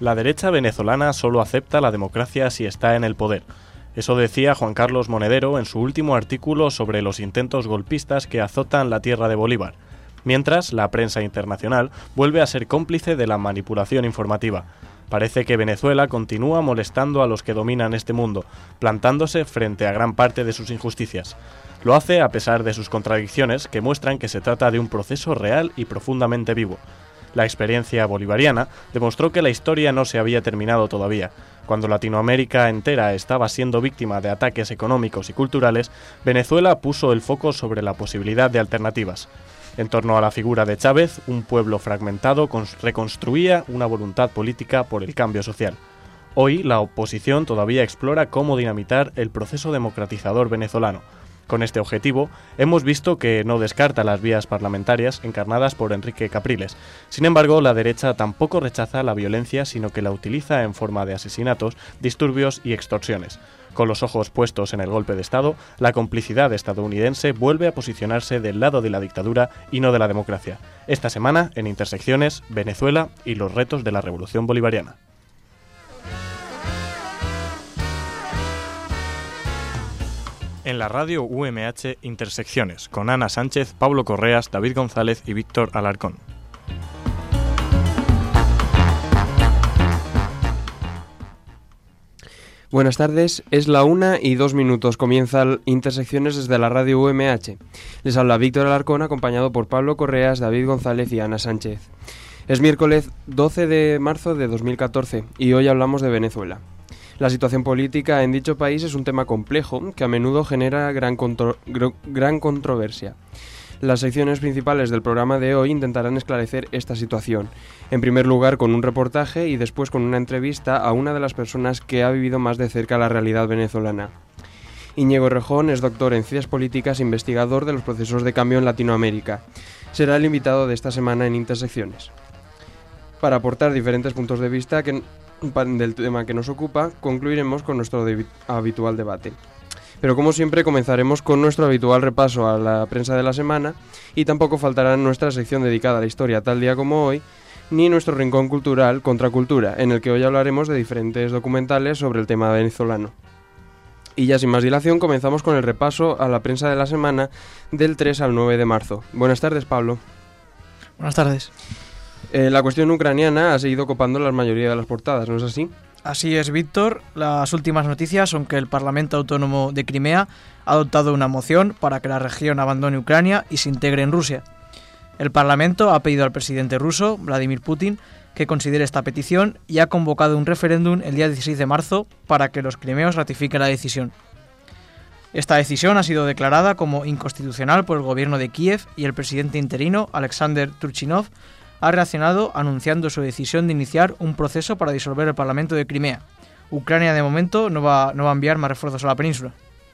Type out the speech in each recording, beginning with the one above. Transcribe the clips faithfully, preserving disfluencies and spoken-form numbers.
La derecha venezolana solo acepta la democracia si está en el poder. Eso decía Juan Carlos Monedero en su último artículo sobre los intentos golpistas que azotan la tierra de Bolívar, mientras la prensa internacional vuelve a ser cómplice de la manipulación informativa. Parece que Venezuela continúa molestando a los que dominan este mundo, plantándose frente a gran parte de sus injusticias. Lo hace a pesar de sus contradicciones, que muestran que se trata de un proceso real y profundamente vivo. La experiencia bolivariana demostró que la historia no se había terminado todavía. Cuando Latinoamérica entera estaba siendo víctima de ataques económicos y culturales, Venezuela puso el foco sobre la posibilidad de alternativas. En torno a la figura de Chávez, un pueblo fragmentado reconstruía una voluntad política por el cambio social. Hoy, la oposición todavía explora cómo dinamitar el proceso democratizador venezolano. Con este objetivo, hemos visto que no descarta las vías parlamentarias encarnadas por Enrique Capriles. Sin embargo, la derecha tampoco rechaza la violencia, sino que la utiliza en forma de asesinatos, disturbios y extorsiones. Con los ojos puestos en el golpe de Estado, la complicidad estadounidense vuelve a posicionarse del lado de la dictadura y no de la democracia. Esta semana, en Intersecciones, Venezuela y los retos de la Revolución Bolivariana. En la radio U M H Intersecciones, con Ana Sánchez, Pablo Correas, David González y Víctor Alarcón. Buenas tardes, es la una y dos minutos, comienza Intersecciones desde la radio U M H. Les habla Víctor Alarcón, acompañado por Pablo Correas, David González y Ana Sánchez. Es miércoles doce de marzo de dos mil catorce y hoy hablamos de Venezuela. La situación política en dicho país es un tema complejo que a menudo genera gran, contro- gran controversia. Las secciones principales del programa de hoy intentarán esclarecer esta situación, en primer lugar con un reportaje y después con una entrevista a una de las personas que ha vivido más de cerca la realidad venezolana. Íñigo Errejón es doctor en Ciencias Políticas e investigador de los procesos de cambio en Latinoamérica. Será el invitado de esta semana en Intersecciones. Para aportar diferentes puntos de vista que, del tema que nos ocupa, concluiremos con nuestro de, habitual debate. Pero como siempre comenzaremos con nuestro habitual repaso a la prensa de la semana y tampoco faltará nuestra sección dedicada a la historia tal día como hoy, ni nuestro rincón cultural Contracultura, en el que hoy hablaremos de diferentes documentales sobre el tema venezolano. Y ya sin más dilación comenzamos con el repaso a la prensa de la semana del tres al nueve de marzo. Buenas tardes, Pablo. Buenas tardes. Eh, la cuestión ucraniana ha seguido copando la mayoría de las portadas, ¿no es así? Así es, Víctor. Las últimas noticias son que el Parlamento Autónomo de Crimea ha adoptado una moción para que la región abandone Ucrania y se integre en Rusia. El Parlamento ha pedido al presidente ruso, Vladimir Putin, que considere esta petición y ha convocado un referéndum el día dieciséis de marzo para que los crimeos ratifiquen la decisión. Esta decisión ha sido declarada como inconstitucional por el gobierno de Kiev y el presidente interino, Alexander Turchinov, ha reaccionado anunciando su decisión de iniciar un proceso para disolver el Parlamento de Crimea. Ucrania de momento no va, no va a enviar más refuerzos a la península.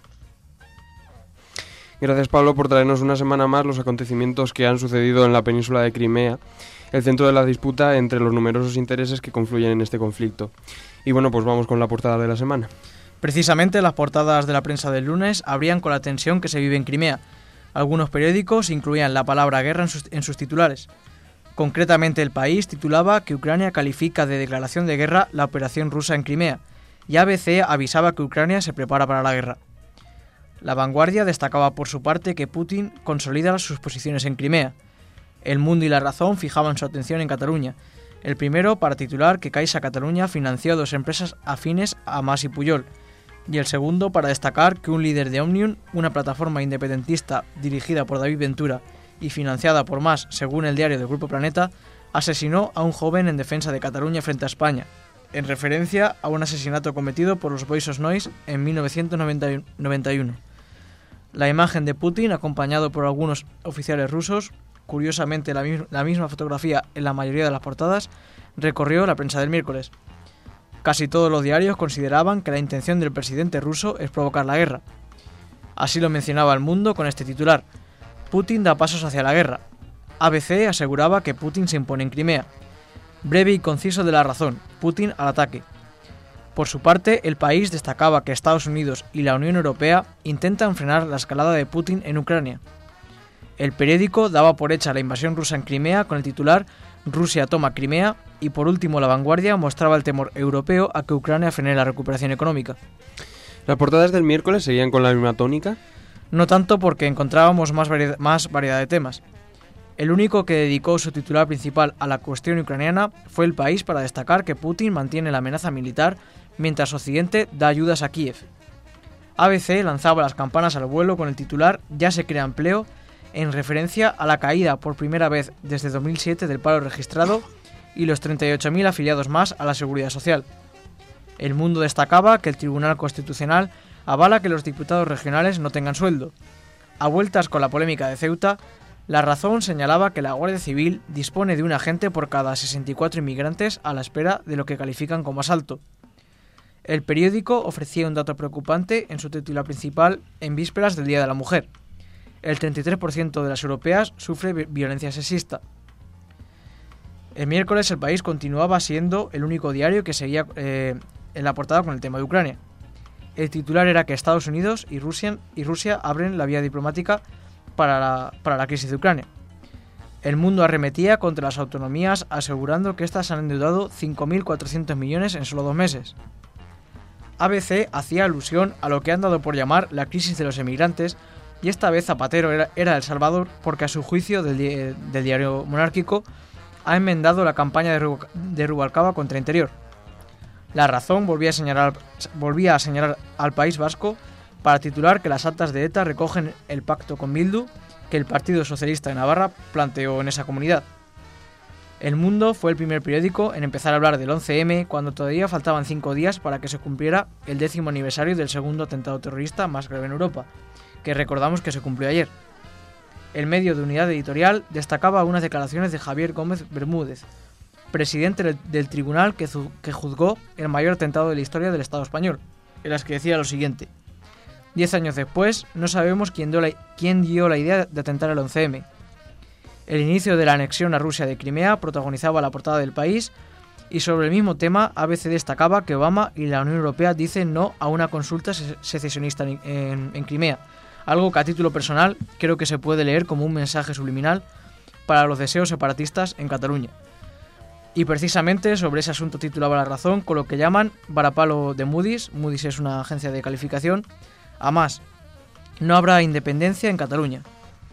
Gracias, Pablo, por traernos una semana más los acontecimientos que han sucedido en la península de Crimea, el centro de la disputa entre los numerosos intereses que confluyen en este conflicto. Y bueno, pues vamos con la portada de la semana. Precisamente las portadas de la prensa del lunes abrían con la tensión que se vive en Crimea. Algunos periódicos incluían la palabra guerra en sus, en sus titulares. Concretamente, El País titulaba que Ucrania califica de declaración de guerra la operación rusa en Crimea, y A B C avisaba que Ucrania se prepara para la guerra. La Vanguardia destacaba por su parte que Putin consolida sus posiciones en Crimea. El Mundo y La Razón fijaban su atención en Cataluña, el primero para titular que Caixa Catalunya financió dos empresas afines a Mas y Pujol, y el segundo para destacar que un líder de Òmnium, una plataforma independentista dirigida por David Ventura y financiada por Mas, según el diario del Grupo Planeta, asesinó a un joven en defensa de Cataluña frente a España, en referencia a un asesinato cometido por los Boys Nois en mil novecientos noventa y uno. La imagen de Putin, acompañado por algunos oficiales rusos, curiosamente la, mi- la misma fotografía en la mayoría de las portadas, recorrió la prensa del miércoles. Casi todos los diarios consideraban que la intención del presidente ruso es provocar la guerra. Así lo mencionaba El Mundo con este titular: Putin da pasos hacia la guerra. A B C aseguraba que Putin se impone en Crimea. Breve y conciso de La Razón: Putin al ataque. Por su parte, El País destacaba que Estados Unidos y la Unión Europea intentan frenar la escalada de Putin en Ucrania. El periódico daba por hecha la invasión rusa en Crimea con el titular: Rusia toma Crimea y por último La Vanguardia mostraba el temor europeo a que Ucrania frene la recuperación económica. ¿Las portadas del miércoles seguían con la misma tónica? No tanto, porque encontrábamos más variedad, más variedad de temas. El único que dedicó su titular principal a la cuestión ucraniana fue El País, para destacar que Putin mantiene la amenaza militar mientras Occidente da ayudas a Kiev. A B C lanzaba las campanas al vuelo con el titular "Ya se crea empleo", en referencia a la caída por primera vez desde dos mil siete del paro registrado y los treinta y ocho mil afiliados más a la Seguridad Social. El Mundo destacaba que el Tribunal Constitucional avala que los diputados regionales no tengan sueldo. A vueltas con la polémica de Ceuta, La Razón señalaba que la Guardia Civil dispone de un agente por cada sesenta y cuatro inmigrantes a la espera de lo que califican como asalto. El periódico ofrecía un dato preocupante en su titular principal en vísperas del Día de la Mujer. El treinta y tres por ciento de las europeas sufre violencia sexista. El miércoles El País continuaba siendo el único diario que seguía eh, en la portada con el tema de Ucrania. El titular era que Estados Unidos y Rusia, y Rusia abren la vía diplomática para la, para la crisis de Ucrania. El Mundo arremetía contra las autonomías asegurando que éstas han endeudado cinco mil cuatrocientos millones en solo dos meses. A B C hacía alusión a lo que han dado por llamar la crisis de los emigrantes, y esta vez Zapatero era, era El Salvador porque a su juicio del, del diario monárquico ha enmendado la campaña de, de Rubalcaba contra Interior. La Razón volvía a, señalar, volvía a señalar al País Vasco para titular que las actas de ETA recogen el pacto con Bildu que el Partido Socialista de Navarra planteó en esa comunidad. El Mundo fue el primer periódico en empezar a hablar del once eme cuando todavía faltaban cinco días para que se cumpliera el décimo aniversario del segundo atentado terrorista más grave en Europa, que recordamos que se cumplió ayer. El medio de Unidad Editorial destacaba unas declaraciones de Javier Gómez Bermúdez, presidente del, del tribunal que, que juzgó el mayor atentado de la historia del Estado español, en las que decía lo siguiente: Diez años después, no sabemos quién dio, la, quién dio la idea de atentar el once eme. El inicio de la anexión a Rusia de Crimea protagonizaba la portada del País, y sobre el mismo tema A B C destacaba que Obama y la Unión Europea dicen no a una consulta secesionista en, en, en Crimea, algo que a título personal creo que se puede leer como un mensaje subliminal para los deseos separatistas en Cataluña. Y precisamente sobre ese asunto titulaba La Razón con lo que llaman varapalo de Moody's. Moody's es una agencia de calificación. A más, no habrá independencia en Cataluña.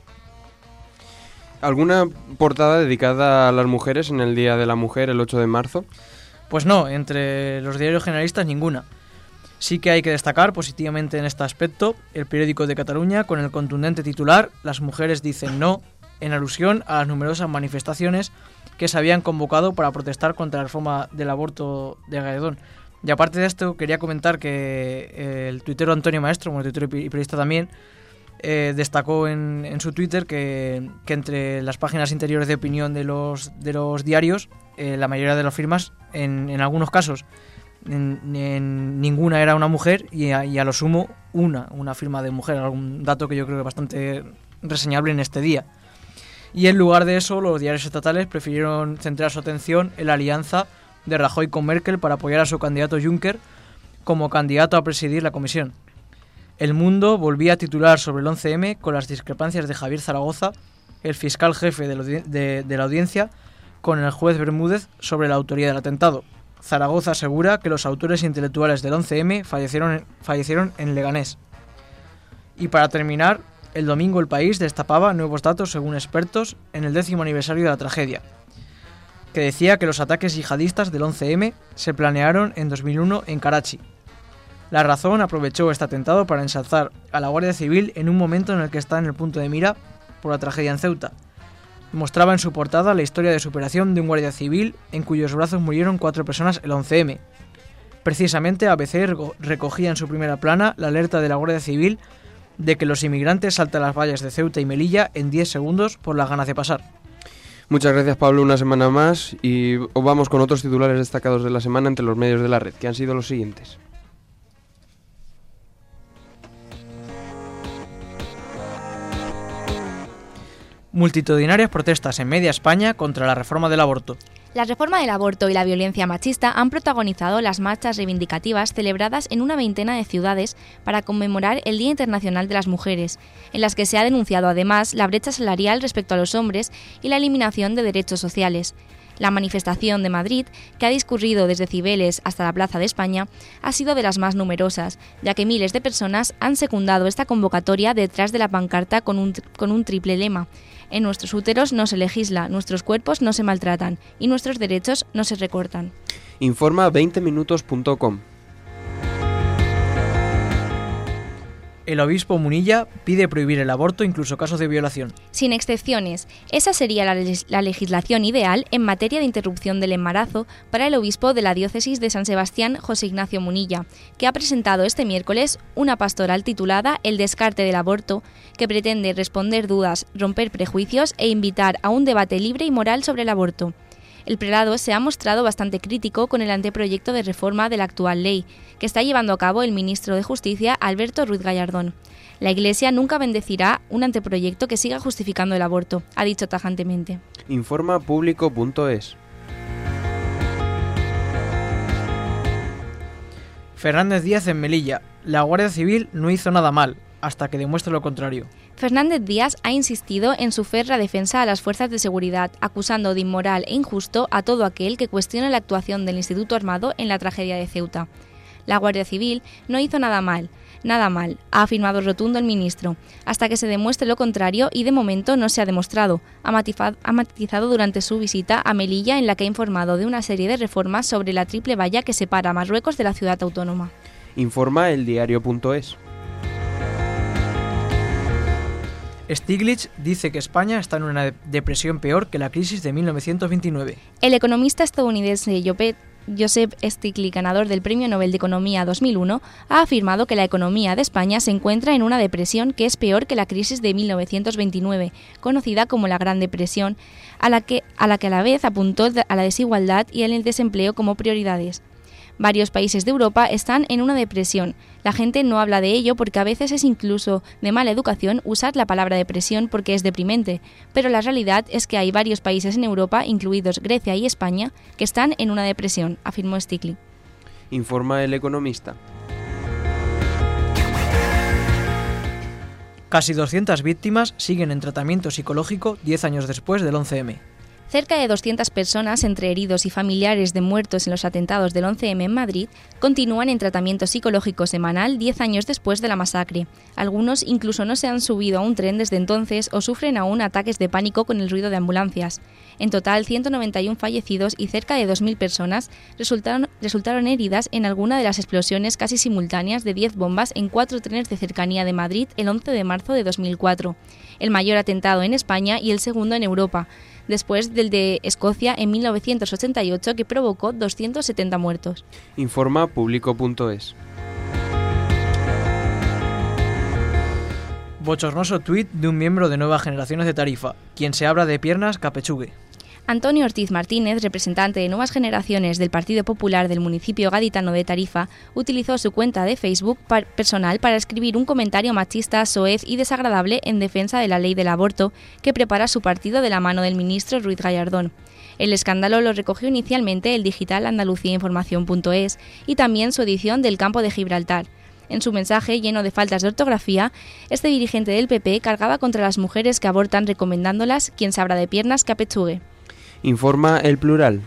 ¿Alguna portada dedicada a las mujeres en el Día de la Mujer, el ocho de marzo? Pues no, entre los diarios generalistas ninguna. Sí que hay que destacar positivamente en este aspecto el periódico de Cataluña con el contundente titular "Las mujeres dicen no", en alusión a las numerosas manifestaciones que se habían convocado para protestar contra la reforma del aborto de Gaedón. Y aparte de esto, quería comentar que el tuitero Antonio Maestro, como tuitero y periodista también, eh, destacó en, en su Twitter que, que entre las páginas interiores de opinión de los, de los diarios, eh, la mayoría de las firmas, en, en algunos casos, en, en ninguna era una mujer y a, y a lo sumo una, una firma de mujer, algún dato que yo creo que es bastante reseñable en este día. Y en lugar de eso, los diarios estatales prefirieron centrar su atención en la alianza de Rajoy con Merkel para apoyar a su candidato Juncker como candidato a presidir la comisión. El Mundo volvía a titular sobre el once eme con las discrepancias de Javier Zaragoza, el fiscal jefe de la, de, de la audiencia, con el juez Bermúdez sobre la autoría del atentado. Zaragoza asegura que los autores intelectuales del once eme fallecieron, fallecieron en Leganés. Y para terminar, el domingo El País destapaba nuevos datos, según expertos, en el décimo aniversario de la tragedia, que decía que los ataques yihadistas del once eme se planearon en dos mil uno en Karachi. La Razón aprovechó este atentado para ensalzar a la Guardia Civil en un momento en el que está en el punto de mira por la tragedia en Ceuta. Mostraba en su portada la historia de superación de un guardia civil en cuyos brazos murieron cuatro personas el once eme. Precisamente A B C recogía en su primera plana la alerta de la Guardia Civil de que los inmigrantes saltan las vallas de Ceuta y Melilla en diez segundos por las ganas de pasar. Muchas gracias, Pablo, una semana más, y vamos con otros titulares destacados de la semana entre los medios de la red, que han sido los siguientes. Multitudinarias protestas en media España contra la reforma del aborto. La reforma del aborto y la violencia machista han protagonizado las marchas reivindicativas celebradas en una veintena de ciudades para conmemorar el Día Internacional de las Mujeres, en las que se ha denunciado además la brecha salarial respecto a los hombres y la eliminación de derechos sociales. La manifestación de Madrid, que ha discurrido desde Cibeles hasta la Plaza de España, ha sido de las más numerosas, ya que miles de personas han secundado esta convocatoria detrás de la pancarta con un, con un triple lema: en nuestros úteros no se legisla, nuestros cuerpos no se maltratan y nuestros derechos no se recortan. Informa veinte minutos punto com. El obispo Munilla pide prohibir el aborto, incluso casos de violación. Sin excepciones, esa sería la, legis- la legislación ideal en materia de interrupción del embarazo para el obispo de la diócesis de San Sebastián, José Ignacio Munilla, que ha presentado este miércoles una pastoral titulada El descarte del aborto, que pretende responder dudas, romper prejuicios e invitar a un debate libre y moral sobre el aborto. El prelado se ha mostrado bastante crítico con el anteproyecto de reforma de la actual ley, que está llevando a cabo el ministro de Justicia, Alberto Ruiz Gallardón. La Iglesia nunca bendecirá un anteproyecto que siga justificando el aborto, ha dicho tajantemente. Informa público punto es. Fernández Díaz en Melilla. La Guardia Civil no hizo nada mal, hasta que demuestre lo contrario. Fernández Díaz ha insistido en su férrea defensa a las fuerzas de seguridad, acusando de inmoral e injusto a todo aquel que cuestione la actuación del Instituto Armado en la tragedia de Ceuta. La Guardia Civil no hizo nada mal, nada mal, ha afirmado rotundo el ministro, hasta que se demuestre lo contrario y de momento no se ha demostrado, ha matizado, ha matizado durante su visita a Melilla, en la que ha informado de una serie de reformas sobre la triple valla que separa a Marruecos de la ciudad autónoma. Informa eldiario punto es. Stiglitz dice que España está en una depresión peor que la crisis de mil novecientos veintinueve. El economista estadounidense Joseph Stiglitz, ganador del Premio Nobel de Economía dos mil uno, ha afirmado que la economía de España se encuentra en una depresión que es peor que la crisis de mil novecientos veintinueve, conocida como la Gran Depresión, a la que a la, que a la vez apuntó a la desigualdad y el desempleo como prioridades. Varios países de Europa están en una depresión. La gente no habla de ello porque a veces es incluso de mala educación usar la palabra depresión porque es deprimente, pero la realidad es que hay varios países en Europa, incluidos Grecia y España, que están en una depresión, afirmó Stiglitz. Informa El Economista. Casi doscientas víctimas siguen en tratamiento psicológico diez años después del once eme. Cerca de doscientas personas, entre heridos y familiares de muertos en los atentados del once eme en Madrid, continúan en tratamiento psicológico semanal diez años después de la masacre. Algunos incluso no se han subido a un tren desde entonces o sufren aún ataques de pánico con el ruido de ambulancias. En total, ciento noventa y uno fallecidos y cerca de dos mil personas resultaron, resultaron heridas en alguna de las explosiones casi simultáneas de diez bombas en cuatro trenes de cercanía de Madrid el once de marzo de dos mil cuatro, el mayor atentado en España y el segundo en Europa, después del de Escocia en mil novecientos ochenta y ocho, que provocó doscientos setenta muertos. Informa público punto es. Bochornoso tuit de un miembro de Nuevas Generaciones de Tarifa, quien se abra de piernas capechugue. Antonio Ortiz Martínez, representante de Nuevas Generaciones del Partido Popular del municipio gaditano de Tarifa, utilizó su cuenta de Facebook personal para escribir un comentario machista, soez y desagradable en defensa de la ley del aborto que prepara su partido de la mano del ministro Ruiz Gallardón. El escándalo lo recogió inicialmente el digital andalucía información punto es y también su edición del Campo de Gibraltar. En su mensaje, lleno de faltas de ortografía, este dirigente del P P cargaba contra las mujeres que abortan, recomendándolas quien se abra de piernas que apechugue. Informa El Plural.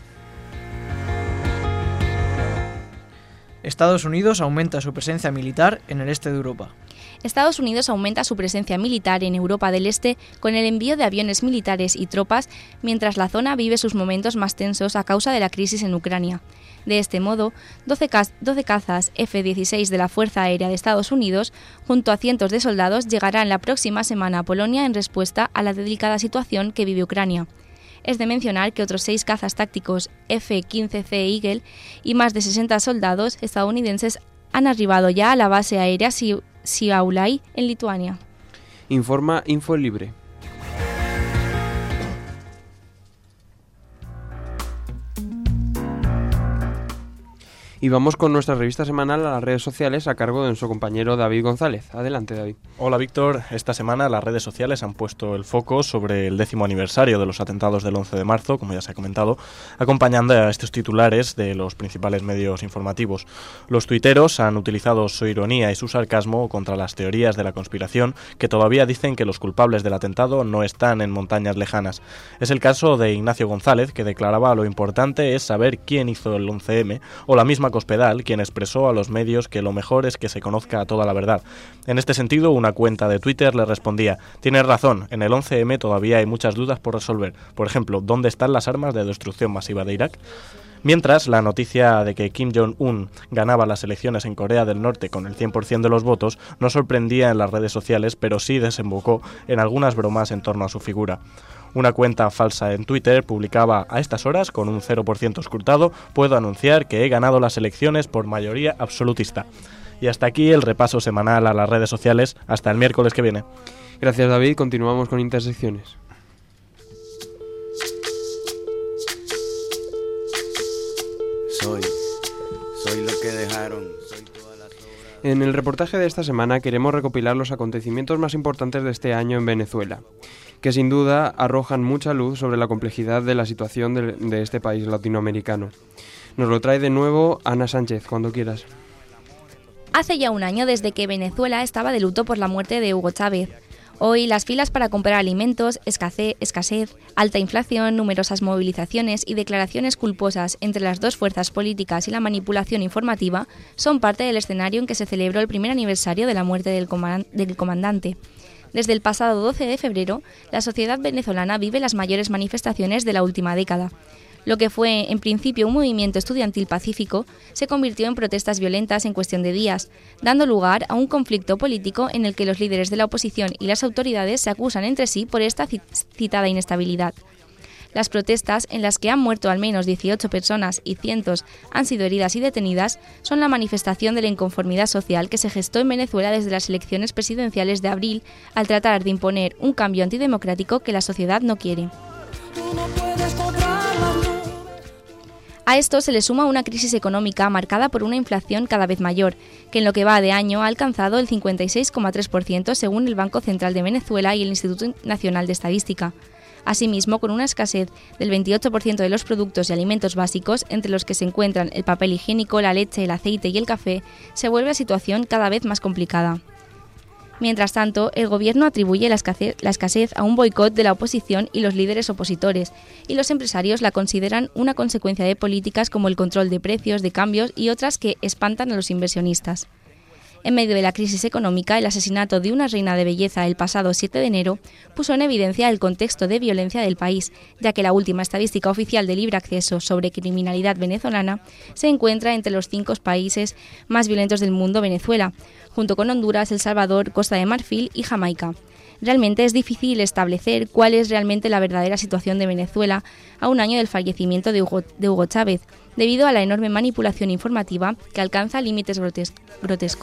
Estados Unidos aumenta su presencia militar en el este de Europa. Estados Unidos aumenta su presencia militar en Europa del Este con el envío de aviones militares y tropas, mientras la zona vive sus momentos más tensos a causa de la crisis en Ucrania. De este modo, doce cazas efe dieciséis de la Fuerza Aérea de Estados Unidos, junto a cientos de soldados, llegarán la próxima semana a Polonia en respuesta a la delicada situación que vive Ucrania. Es de mencionar que otros seis cazas tácticos efe quince ce Eagle y más de sesenta soldados estadounidenses han arribado ya a la base aérea Šiauliai en Lituania. Informa Infolibre. Y vamos con nuestra revista semanal a las redes sociales a cargo de nuestro compañero David González. Adelante, David. Hola, Víctor. Esta semana las redes sociales han puesto el foco sobre el décimo aniversario de los atentados del once de marzo, como ya se ha comentado, acompañando a estos titulares de los principales medios informativos. Los tuiteros han utilizado su ironía y su sarcasmo contra las teorías de la conspiración que todavía dicen que los culpables del atentado no están en montañas lejanas. Es el caso de Ignacio González, que declaraba lo importante es saber quién hizo el once eme, o la misma Cospedal, quien expresó a los medios que lo mejor es que se conozca toda la verdad. En este sentido, una cuenta de Twitter le respondía: tienes razón, en el once eme todavía hay muchas dudas por resolver. Por ejemplo, ¿dónde están las armas de destrucción masiva de Irak? Mientras, la noticia de que Kim Jong-un ganaba las elecciones en Corea del Norte con el cien por ciento de los votos no sorprendía en las redes sociales, pero sí desembocó en algunas bromas en torno a su figura. Una cuenta falsa en Twitter publicaba: a estas horas, con un cero por ciento escrutado, puedo anunciar que he ganado las elecciones por mayoría absolutista. Y hasta aquí el repaso semanal a las redes sociales. Hasta el miércoles que viene. Gracias, David. Continuamos con Intersecciones. Soy, soy lo que dejaron. Soy todas las obras. En el reportaje de esta semana queremos recopilar los acontecimientos más importantes de este año en Venezuela, que sin duda arrojan mucha luz sobre la complejidad de la situación de, de este país latinoamericano. Nos lo trae de nuevo Ana Sánchez, cuando quieras. Hace ya un año desde que Venezuela estaba de luto por la muerte de Hugo Chávez. Hoy las filas para comprar alimentos, escasez, escasez, alta inflación, numerosas movilizaciones y declaraciones culposas entre las dos fuerzas políticas y la manipulación informativa son parte del escenario en que se celebró el primer aniversario de la muerte del, comand- del comandante. Desde el pasado doce de febrero, la sociedad venezolana vive las mayores manifestaciones de la última década. Lo que fue, en principio, un movimiento estudiantil pacífico, se convirtió en protestas violentas en cuestión de días, dando lugar a un conflicto político en el que los líderes de la oposición y las autoridades se acusan entre sí por esta citada inestabilidad. Las protestas, en las que han muerto al menos dieciocho personas y cientos han sido heridas y detenidas, son la manifestación de la inconformidad social que se gestó en Venezuela desde las elecciones presidenciales de abril, al tratar de imponer un cambio antidemocrático que la sociedad no quiere. A esto se le suma una crisis económica marcada por una inflación cada vez mayor, que en lo que va de año ha alcanzado el cincuenta y seis coma tres por ciento según el Banco Central de Venezuela y el Instituto Nacional de Estadística. Asimismo, con una escasez del veintiocho por ciento de los productos y alimentos básicos, entre los que se encuentran el papel higiénico, la leche, el aceite y el café, se vuelve la situación cada vez más complicada. Mientras tanto, el gobierno atribuye la escasez, la escasez a un boicot de la oposición y los líderes opositores, y los empresarios la consideran una consecuencia de políticas como el control de precios, de cambios y otras que espantan a los inversionistas. En medio de la crisis económica, el asesinato de una reina de belleza el pasado siete de enero puso en evidencia el contexto de violencia del país, ya que la última estadística oficial de libre acceso sobre criminalidad venezolana se encuentra entre los cinco países más violentos del mundo, Venezuela, junto con Honduras, El Salvador, Costa de Marfil y Jamaica. Realmente es difícil establecer cuál es realmente la verdadera situación de Venezuela a un año del fallecimiento de Hugo, de Hugo Chávez, debido a la enorme manipulación informativa que alcanza límites grotes- grotescos.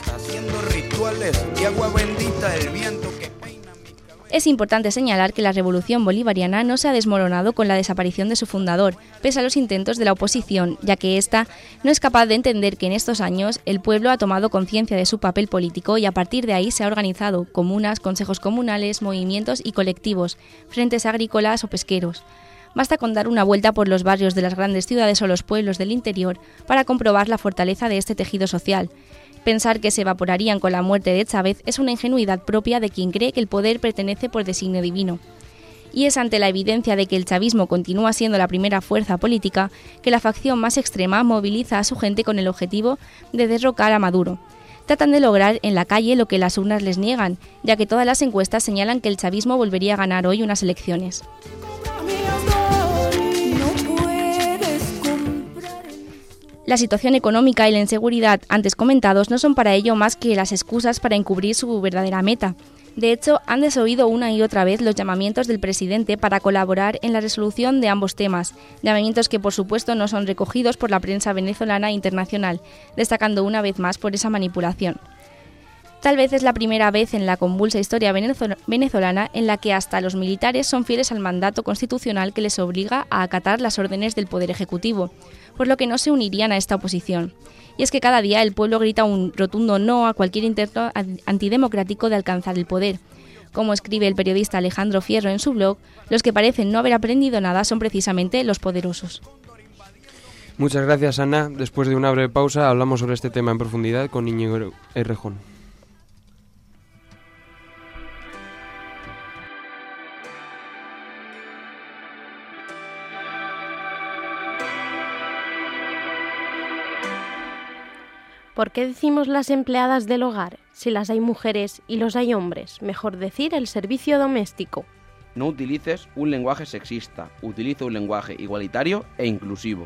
Es importante señalar que la revolución bolivariana no se ha desmoronado con la desaparición de su fundador, pese a los intentos de la oposición, ya que ésta no es capaz de entender que en estos años el pueblo ha tomado conciencia de su papel político y a partir de ahí se ha organizado comunas, consejos comunales, movimientos y colectivos, frentes agrícolas o pesqueros. Basta con dar una vuelta por los barrios de las grandes ciudades o los pueblos del interior para comprobar la fortaleza de este tejido social. Pensar que se evaporarían con la muerte de Chávez es una ingenuidad propia de quien cree que el poder pertenece por designio divino. Y es ante la evidencia de que el chavismo continúa siendo la primera fuerza política que la facción más extrema moviliza a su gente con el objetivo de derrocar a Maduro. Tratan de lograr en la calle lo que las urnas les niegan, ya que todas las encuestas señalan que el chavismo volvería a ganar hoy unas elecciones. La situación económica y la inseguridad antes comentados no son para ello más que las excusas para encubrir su verdadera meta. De hecho, han desoído una y otra vez los llamamientos del presidente para colaborar en la resolución de ambos temas, llamamientos que por supuesto no son recogidos por la prensa venezolana e internacional, destacando una vez más por esa manipulación. Tal vez es la primera vez en la convulsa historia venezolana en la que hasta los militares son fieles al mandato constitucional que les obliga a acatar las órdenes del Poder Ejecutivo, por lo que no se unirían a esta oposición. Y es que cada día el pueblo grita un rotundo no a cualquier intento antidemocrático de alcanzar el poder. Como escribe el periodista Alejandro Fierro en su blog, los que parecen no haber aprendido nada son precisamente los poderosos. Muchas gracias, Ana. Después de una breve pausa hablamos sobre este tema en profundidad con Íñigo Errejón. ¿Por qué decimos las empleadas del hogar si las hay mujeres y los hay hombres? Mejor decir el servicio doméstico. No utilices un lenguaje sexista, utiliza un lenguaje igualitario e inclusivo.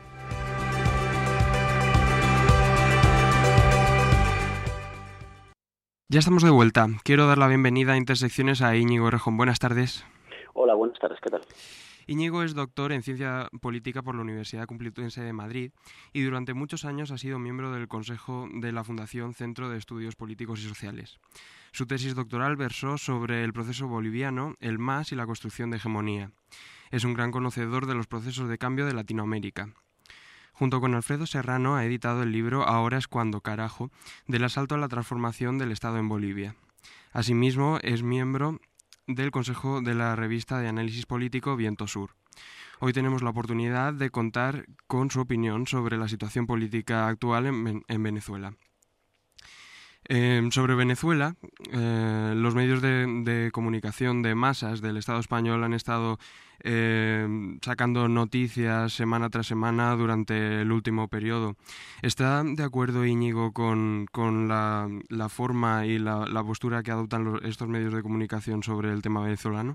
Ya estamos de vuelta. Quiero dar la bienvenida a Intersecciones a Íñigo Errejón. Buenas tardes. Hola, buenas tardes. ¿Qué tal? Íñigo es doctor en Ciencia Política por la Universidad Complutense de Madrid y durante muchos años ha sido miembro del Consejo de la Fundación Centro de Estudios Políticos y Sociales. Su tesis doctoral versó sobre el proceso boliviano, el M A S y la construcción de hegemonía. Es un gran conocedor de los procesos de cambio de Latinoamérica. Junto con Alfredo Serrano ha editado el libro Ahora es cuando, carajo, del asalto a la transformación del Estado en Bolivia. Asimismo, es miembro del Consejo de la revista de análisis político Viento Sur. Hoy tenemos la oportunidad de contar con su opinión sobre la situación política actual en, en Venezuela. Eh, sobre Venezuela, eh, los medios de, de comunicación de masas del Estado español han estado eh, sacando noticias semana tras semana durante el último periodo. ¿Está de acuerdo, Íñigo, con, con la, la forma y la, la postura que adoptan los, estos medios de comunicación sobre el tema venezolano?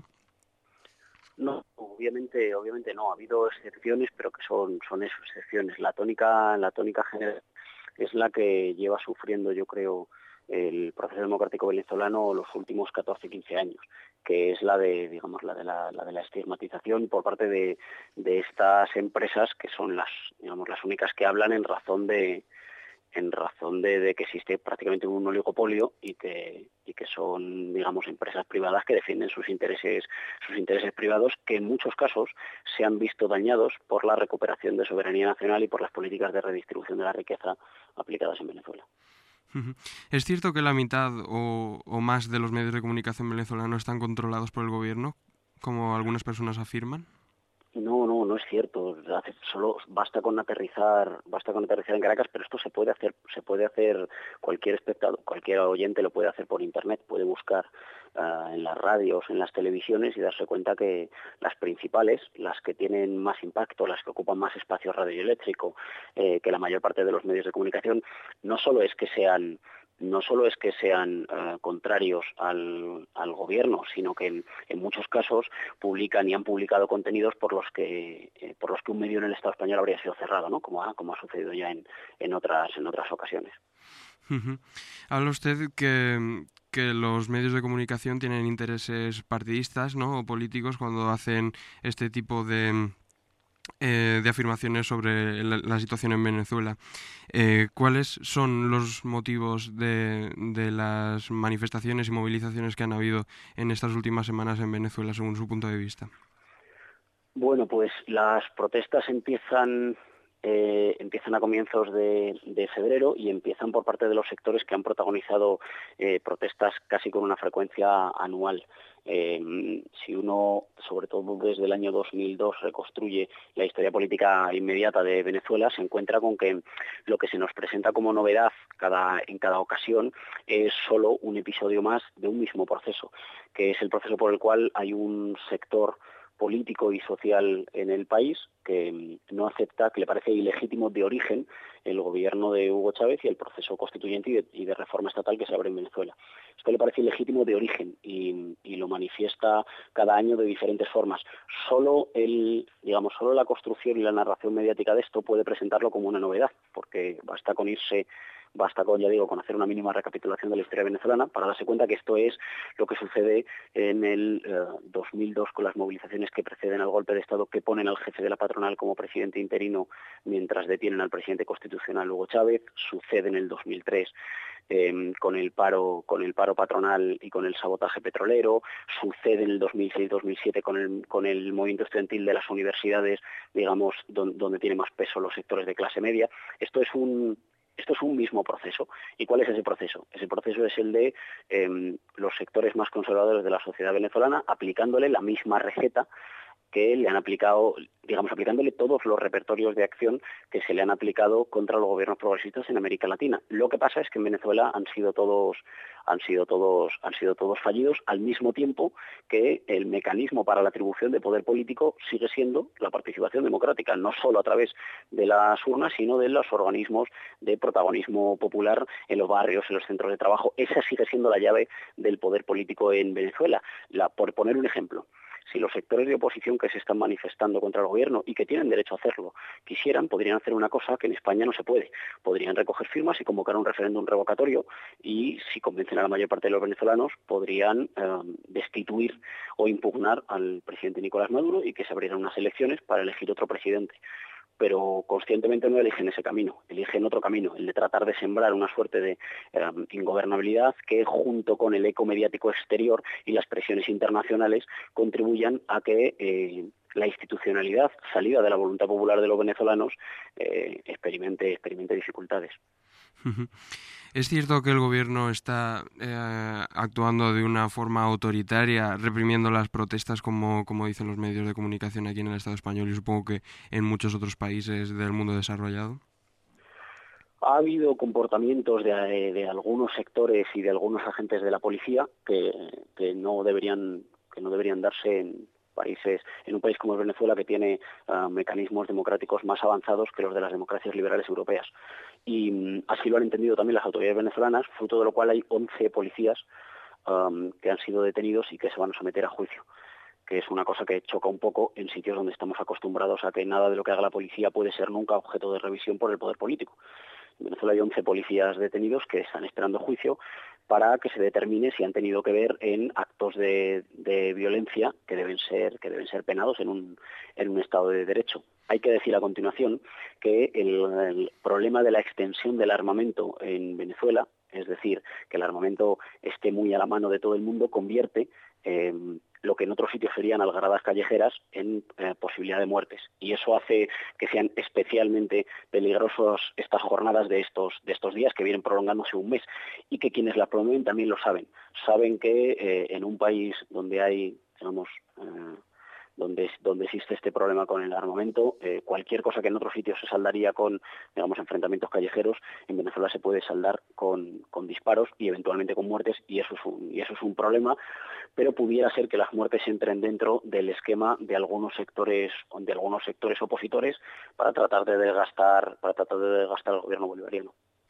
No, obviamente, obviamente no. Ha habido excepciones, pero que son, son eso, excepciones. La tónica, la tónica general es la que lleva sufriendo, yo creo, el proceso democrático venezolano los últimos catorce a quince años, que es la de, digamos, la de la, la de la estigmatización por parte de, de estas empresas que son las, digamos, las únicas que hablan en razón de en razón de, de que existe prácticamente un oligopolio y que y que son, digamos, empresas privadas que defienden sus intereses sus intereses privados, que en muchos casos se han visto dañados por la recuperación de soberanía nacional y por las políticas de redistribución de la riqueza aplicadas en Venezuela. ¿Es cierto que la mitad o, o más de los medios de comunicación venezolanos están controlados por el gobierno, como algunas personas afirman? No, no, no es cierto. Solo basta con aterrizar, basta con aterrizar en Caracas, pero esto se puede hacer, se puede hacer cualquier espectador, cualquier oyente lo puede hacer por internet, puede buscar uh, en las radios, en las televisiones y darse cuenta que las principales, las que tienen más impacto, las que ocupan más espacio radioeléctrico, eh, que la mayor parte de los medios de comunicación, no solo es que sean no solo es que sean uh, contrarios al, al gobierno, sino que en, en muchos casos publican y han publicado contenidos por los que eh, por los que un medio en el Estado español habría sido cerrado, ¿no? Como ha, como ha sucedido ya en, en otras en otras ocasiones. Uh-huh. Habla usted que, que los medios de comunicación tienen intereses partidistas, ¿no? O políticos cuando hacen este tipo de Eh, de afirmaciones sobre la, la situación en Venezuela. Eh, ¿Cuáles son los motivos de, de las manifestaciones y movilizaciones que han habido en estas últimas semanas en Venezuela, según su punto de vista? Bueno, pues las protestas empiezan eh, empiezan a comienzos de, de febrero y empiezan por parte de los sectores que han protagonizado eh, protestas casi con una frecuencia anual. Eh, si uno, sobre todo desde el año dos mil dos, reconstruye la historia política inmediata de Venezuela, se encuentra con que lo que se nos presenta como novedad cada, en cada ocasión es solo un episodio más de un mismo proceso, que es el proceso por el cual hay un sector político y social en el país que no acepta, que le parece ilegítimo de origen el gobierno de Hugo Chávez y el proceso constituyente y de, y de reforma estatal que se abre en Venezuela. Esto le parece ilegítimo de origen y, y lo manifiesta cada año de diferentes formas. Solo el, digamos, solo la construcción y la narración mediática de esto puede presentarlo como una novedad, porque basta con irse Basta con, ya digo, con hacer una mínima recapitulación de la historia venezolana para darse cuenta que esto es lo que sucede en el uh, dos mil dos con las movilizaciones que preceden al golpe de Estado, que ponen al jefe de la patronal como presidente interino mientras detienen al presidente constitucional Hugo Chávez. Sucede en el dos mil tres eh, con el paro, con el paro patronal y con el sabotaje petrolero, sucede en el dos mil seis dos mil siete con el, con el movimiento estudiantil de las universidades, digamos, don, donde tiene más peso los sectores de clase media. Esto es un Esto es un mismo proceso. ¿Y cuál es ese proceso? Ese proceso es el de eh, los sectores más conservadores de la sociedad venezolana aplicándole la misma receta que le han aplicado, digamos, aplicándole todos los repertorios de acción que se le han aplicado contra los gobiernos progresistas en América Latina. Lo que pasa es que en Venezuela han sido todos, han sido todos, han sido todos fallidos, al mismo tiempo que el mecanismo para la atribución de poder político sigue siendo la participación democrática, no solo a través de las urnas, sino de los organismos de protagonismo popular en los barrios, en los centros de trabajo. Esa sigue siendo la llave del poder político en Venezuela. La, por poner un ejemplo, si los sectores de oposición que se están manifestando contra el gobierno y que tienen derecho a hacerlo quisieran, podrían hacer una cosa que en España no se puede. Podrían recoger firmas y convocar un referéndum revocatorio y, si convencen a la mayor parte de los venezolanos, podrían eh, destituir o impugnar al presidente Nicolás Maduro y que se abrieran unas elecciones para elegir otro presidente. Pero conscientemente no eligen ese camino, eligen otro camino, el de tratar de sembrar una suerte de eh, ingobernabilidad que, junto con el eco mediático exterior y las presiones internacionales, contribuyan a que eh, la institucionalidad, salida de la voluntad popular de los venezolanos, eh, experimente, experimente dificultades. ¿Es cierto que el gobierno está eh, actuando de una forma autoritaria, reprimiendo las protestas, como, como dicen los medios de comunicación aquí en el Estado español y supongo que en muchos otros países del mundo desarrollado? Ha habido comportamientos de, de algunos sectores y de algunos agentes de la policía que, que no deberían, que no deberían darse en países, en un país como Venezuela, que tiene uh, mecanismos democráticos más avanzados que los de las democracias liberales europeas. Y um, así lo han entendido también las autoridades venezolanas, fruto de lo cual hay once policías um, que han sido detenidos y que se van a someter a juicio, que es una cosa que choca un poco en sitios donde estamos acostumbrados a que nada de lo que haga la policía puede ser nunca objeto de revisión por el poder político. En Venezuela hay once policías detenidos que están esperando juicio para que se determine si han tenido que ver en actos de, de violencia que deben ser que deben ser penados en un en un Estado de Derecho. Hay que decir a continuación que el, el problema de la extensión del armamento en Venezuela, es decir, que el armamento esté muy a la mano de todo el mundo, convierte eh, lo que en otros sitios serían algaradas callejeras en eh, posibilidad de muertes. Y eso hace que sean especialmente peligrosos estas jornadas de estos, de estos días, que vienen prolongándose un mes, y que quienes las promueven también lo saben. Saben que eh, en un país donde hay, digamos, eh, donde, donde existe este problema con el armamento, eh, cualquier cosa que en otros sitios se saldaría con, digamos, enfrentamientos callejeros, en Venezuela se puede saldar con, con disparos y eventualmente con muertes, y eso es un, y eso es un problema, pero pudiera ser que las muertes entren dentro del esquema de algunos sectores, de algunos sectores opositores para tratar de desgastar, para tratar de desgastar al gobierno bolivariano.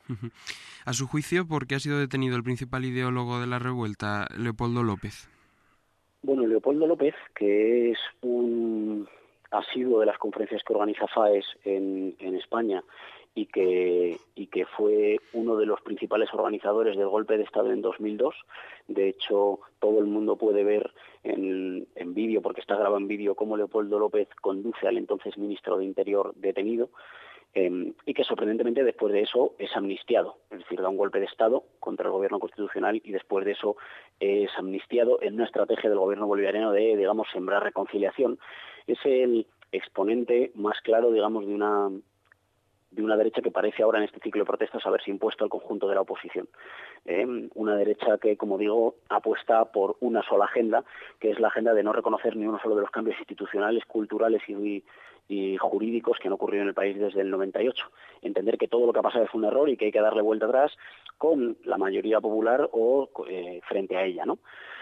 A su juicio, ¿por qué ha sido detenido el principal ideólogo de la revuelta, Leopoldo López? Bueno, Leopoldo López, que es un asiduo de las conferencias que organiza FAES en, en España y que, y que fue uno de los principales organizadores del golpe de Estado en dos mil dos. De hecho, todo el mundo puede ver en, en vídeo, porque está grabado en vídeo, cómo Leopoldo López conduce al entonces ministro de Interior detenido. Eh, y que sorprendentemente después de eso es amnistiado, es decir, da un golpe de Estado contra el gobierno constitucional y después de eso es amnistiado en una estrategia del gobierno bolivariano de, digamos, sembrar reconciliación. Es el exponente más claro, digamos, de una de una derecha que parece ahora en este ciclo de protestas haberse impuesto al conjunto de la oposición. Eh, una derecha que, como digo, apuesta por una sola agenda, que es la agenda de no reconocer ni uno solo de los cambios institucionales, culturales y, y jurídicos que han ocurrido en el país desde el noventa y ocho. Entender que todo lo que ha pasado es un error y que hay que darle vuelta atrás con la mayoría popular o eh, frente a ella, ¿no?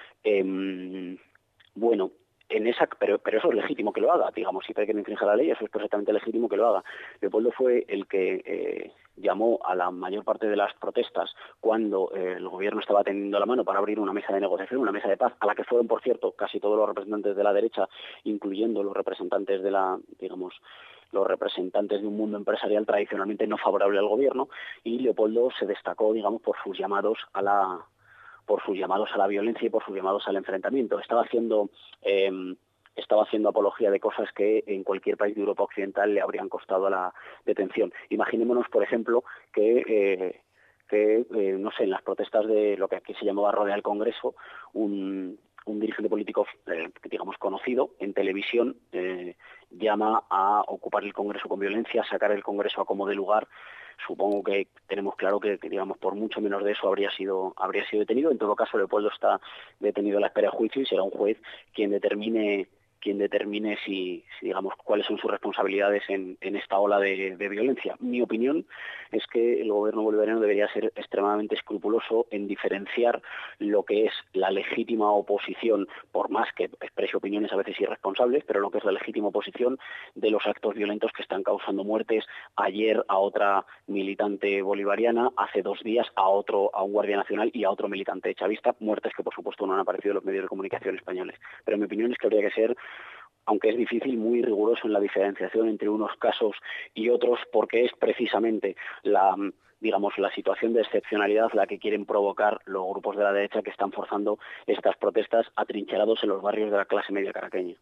Eh, bueno, en esa, pero, pero eso es legítimo que lo haga, digamos, siempre que no infrinja la ley, eso es perfectamente legítimo que lo haga. Leopoldo fue el que eh, llamó a la mayor parte de las protestas cuando eh, el gobierno estaba tendiendo la mano para abrir una mesa de negociación, una mesa de paz, a la que fueron, por cierto, casi todos los representantes de la derecha, incluyendo los representantes de la, digamos, los representantes de un mundo empresarial tradicionalmente no favorable al gobierno, y Leopoldo se destacó, digamos, por sus llamados a la por sus llamados a la violencia y por sus llamados al enfrentamiento. Estaba haciendo eh, estaba haciendo apología de cosas que en cualquier país de Europa Occidental le habrían costado la detención. Imaginémonos, por ejemplo, que, eh, que, eh, no sé, en las protestas de lo que aquí se llamaba Rodear el Congreso, un, un dirigente político, eh, digamos, conocido en televisión, eh, llama a ocupar el Congreso con violencia, sacar el Congreso a como de lugar. Supongo que tenemos claro que, que, digamos, por mucho menos de eso habría sido habría sido detenido. En todo caso, Leopoldo está detenido a la espera de juicio y será un juez quien determine quien determine si, si digamos, cuáles son sus responsabilidades en, en esta ola de, de violencia. Mi opinión es que el gobierno bolivariano debería ser extremadamente escrupuloso en diferenciar lo que es la legítima oposición, por más que exprese opiniones a veces irresponsables, pero lo que es la legítima oposición de los actos violentos que están causando muertes. Ayer a otra militante bolivariana, hace dos días a otro, a un guardia nacional y a otro militante chavista, muertes que por supuesto no han aparecido en los medios de comunicación españoles. Pero mi opinión es que habría que ser, aunque es difícil, muy riguroso en la diferenciación entre unos casos y otros, porque es precisamente la, digamos, la situación de excepcionalidad la que quieren provocar los grupos de la derecha que están forzando estas protestas atrincherados en los barrios de la clase media caraqueña.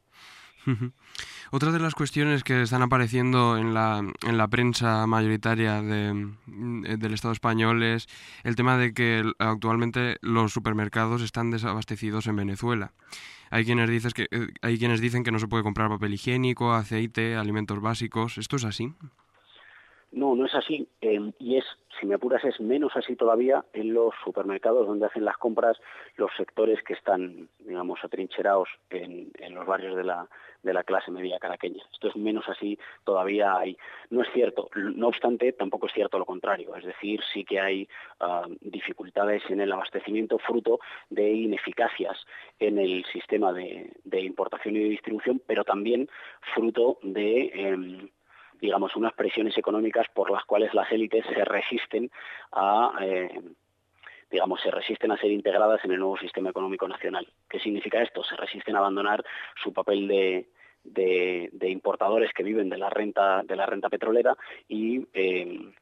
Otra de las cuestiones que están apareciendo en la, en la prensa mayoritaria de, del Estado español es el tema de que actualmente los supermercados están desabastecidos en Venezuela. Hay quienes, dices que, hay quienes dicen que no se puede comprar papel higiénico, aceite, alimentos básicos. ¿Esto es así? No, no es así. Eh, y es, si me apuras, es menos así todavía en los supermercados donde hacen las compras los sectores que están, digamos, atrincherados en, en los barrios de la, de la clase media caraqueña. Esto es menos así todavía ahí. No es cierto. No obstante, tampoco es cierto lo contrario. Es decir, sí que hay uh, dificultades en el abastecimiento fruto de ineficacias en el sistema de, de importación y de distribución, pero también fruto de... Eh, digamos, unas presiones económicas por las cuales las élites se resisten a, eh, digamos, se resisten a ser integradas en el nuevo sistema económico nacional. ¿Qué significa esto? Se resisten a abandonar su papel de, de, de importadores que viven de la renta, de la renta petrolera y... Eh,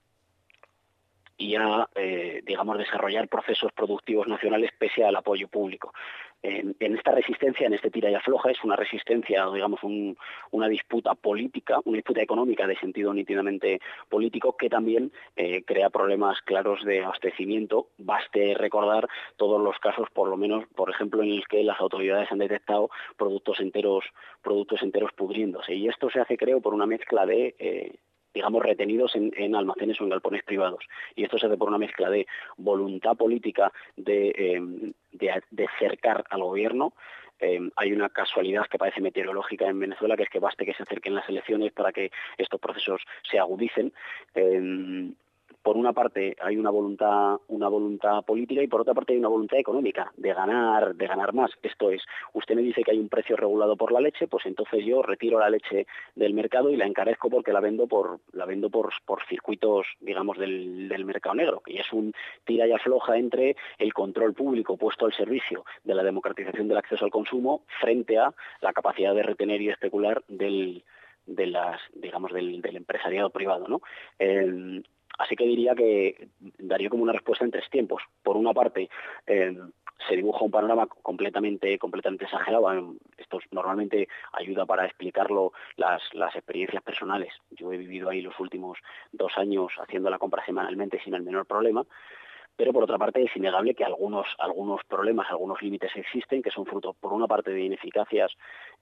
y a, eh, digamos, desarrollar procesos productivos nacionales pese al apoyo público. En, en esta resistencia, en este tira y afloja, es una resistencia, digamos, un, una disputa política, una disputa económica de sentido nítidamente político que también eh, crea problemas claros de abastecimiento. Baste recordar todos los casos, por lo menos, por ejemplo, en los que las autoridades han detectado productos enteros, productos enteros pudriéndose. Y esto se hace, creo, por una mezcla de... Eh, digamos, retenidos en, en almacenes o en galpones privados. Y esto se hace por una mezcla de voluntad política de, eh, de, de cercar al gobierno. Eh, hay una casualidad que parece meteorológica en Venezuela, que es que baste que se acerquen las elecciones para que estos procesos se agudicen. Eh, por una parte hay una voluntad, una voluntad política y por otra parte hay una voluntad económica de ganar, de ganar más. Esto es, usted me dice que hay un precio regulado por la leche, pues entonces yo retiro la leche del mercado y la encarezco porque la vendo por, la vendo por, por circuitos, digamos, del, del mercado negro. Y es un tira y afloja entre el control público puesto al servicio de la democratización del acceso al consumo frente a la capacidad de retener y especular del, de las, digamos, del, del empresariado privado, ¿no? Eh, Así que diría que daría como una respuesta en tres tiempos. Por una parte, eh, se dibuja un panorama completamente, completamente exagerado. Esto normalmente ayuda para explicarlo las, las experiencias personales. Yo he vivido ahí los últimos dos años haciendo la compra semanalmente sin el menor problema. Pero por otra parte es innegable que algunos, algunos problemas, algunos límites existen, que son fruto, por una parte, de ineficacias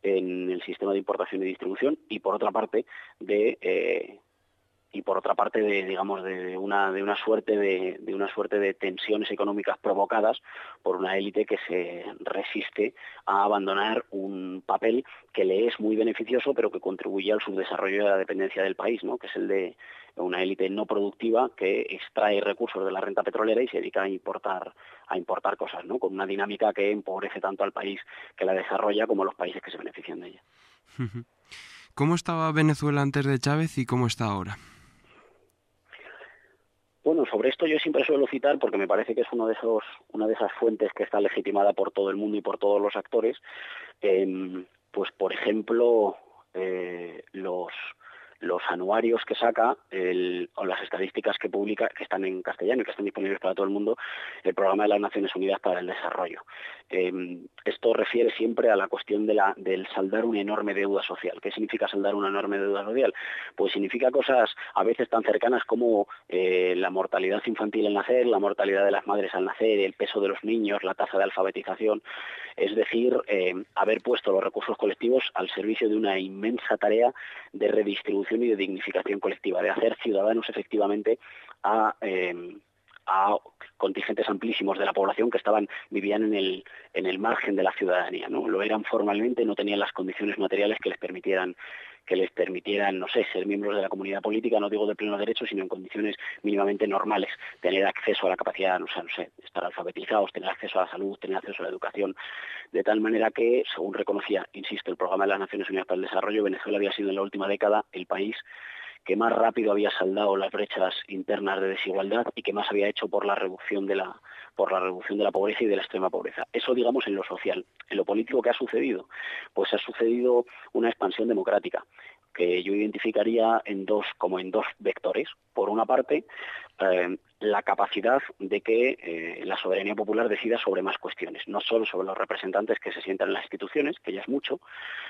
en el sistema de importación y distribución y por otra parte de... Eh, y por otra parte de, digamos, de una de una suerte de, de una suerte de tensiones económicas provocadas por una élite que se resiste a abandonar un papel que le es muy beneficioso pero que contribuye al subdesarrollo de la dependencia del país, ¿no? Que es el de una élite no productiva que extrae recursos de la renta petrolera y se dedica a importar a importar cosas, ¿no? Con una dinámica que empobrece tanto al país que la desarrolla como a los países que se benefician de ella. ¿Cómo estaba Venezuela antes de Chávez y cómo está ahora? Bueno, sobre esto yo siempre suelo citar, porque me parece que es uno de esos, una de esas fuentes que está legitimada por todo el mundo y por todos los actores, eh, pues por ejemplo, eh, los, los anuarios que saca el, o las estadísticas que publica, que están en castellano y que están disponibles para todo el mundo, el Programa de las Naciones Unidas para el Desarrollo. Eh, esto refiere siempre a la cuestión de la, del saldar una enorme deuda social. ¿Qué significa saldar una enorme deuda social? Pues significa cosas a veces tan cercanas como eh, la mortalidad infantil al nacer, la mortalidad de las madres al nacer, el peso de los niños, la tasa de alfabetización, es decir, eh, haber puesto los recursos colectivos al servicio de una inmensa tarea de redistribución y de dignificación colectiva, de hacer ciudadanos efectivamente a, eh, a contingentes amplísimos de la población que estaban vivían en el, en el margen de la ciudadanía, ¿no? Lo eran formalmente, no tenían las condiciones materiales que les permitieran que les permitieran, no sé, ser miembros de la comunidad política, no digo de pleno derecho, sino en condiciones mínimamente normales, tener acceso a la capacidad, no sé, no sé, estar alfabetizados, tener acceso a la salud, tener acceso a la educación, de tal manera que, según reconocía, insisto, el Programa de las Naciones Unidas para el Desarrollo, Venezuela había sido en la última década el país que más rápido había saldado las brechas internas de desigualdad y que más había hecho por la reducción de la por la reducción de la pobreza y de la extrema pobreza. Eso, digamos, en lo social. En lo político, ¿qué ha sucedido? Pues ha sucedido una expansión democrática que yo identificaría en dos, como en dos vectores. Por una parte, eh, la capacidad de que eh, la soberanía popular decida sobre más cuestiones, no solo sobre los representantes que se sientan en las instituciones, que ya es mucho,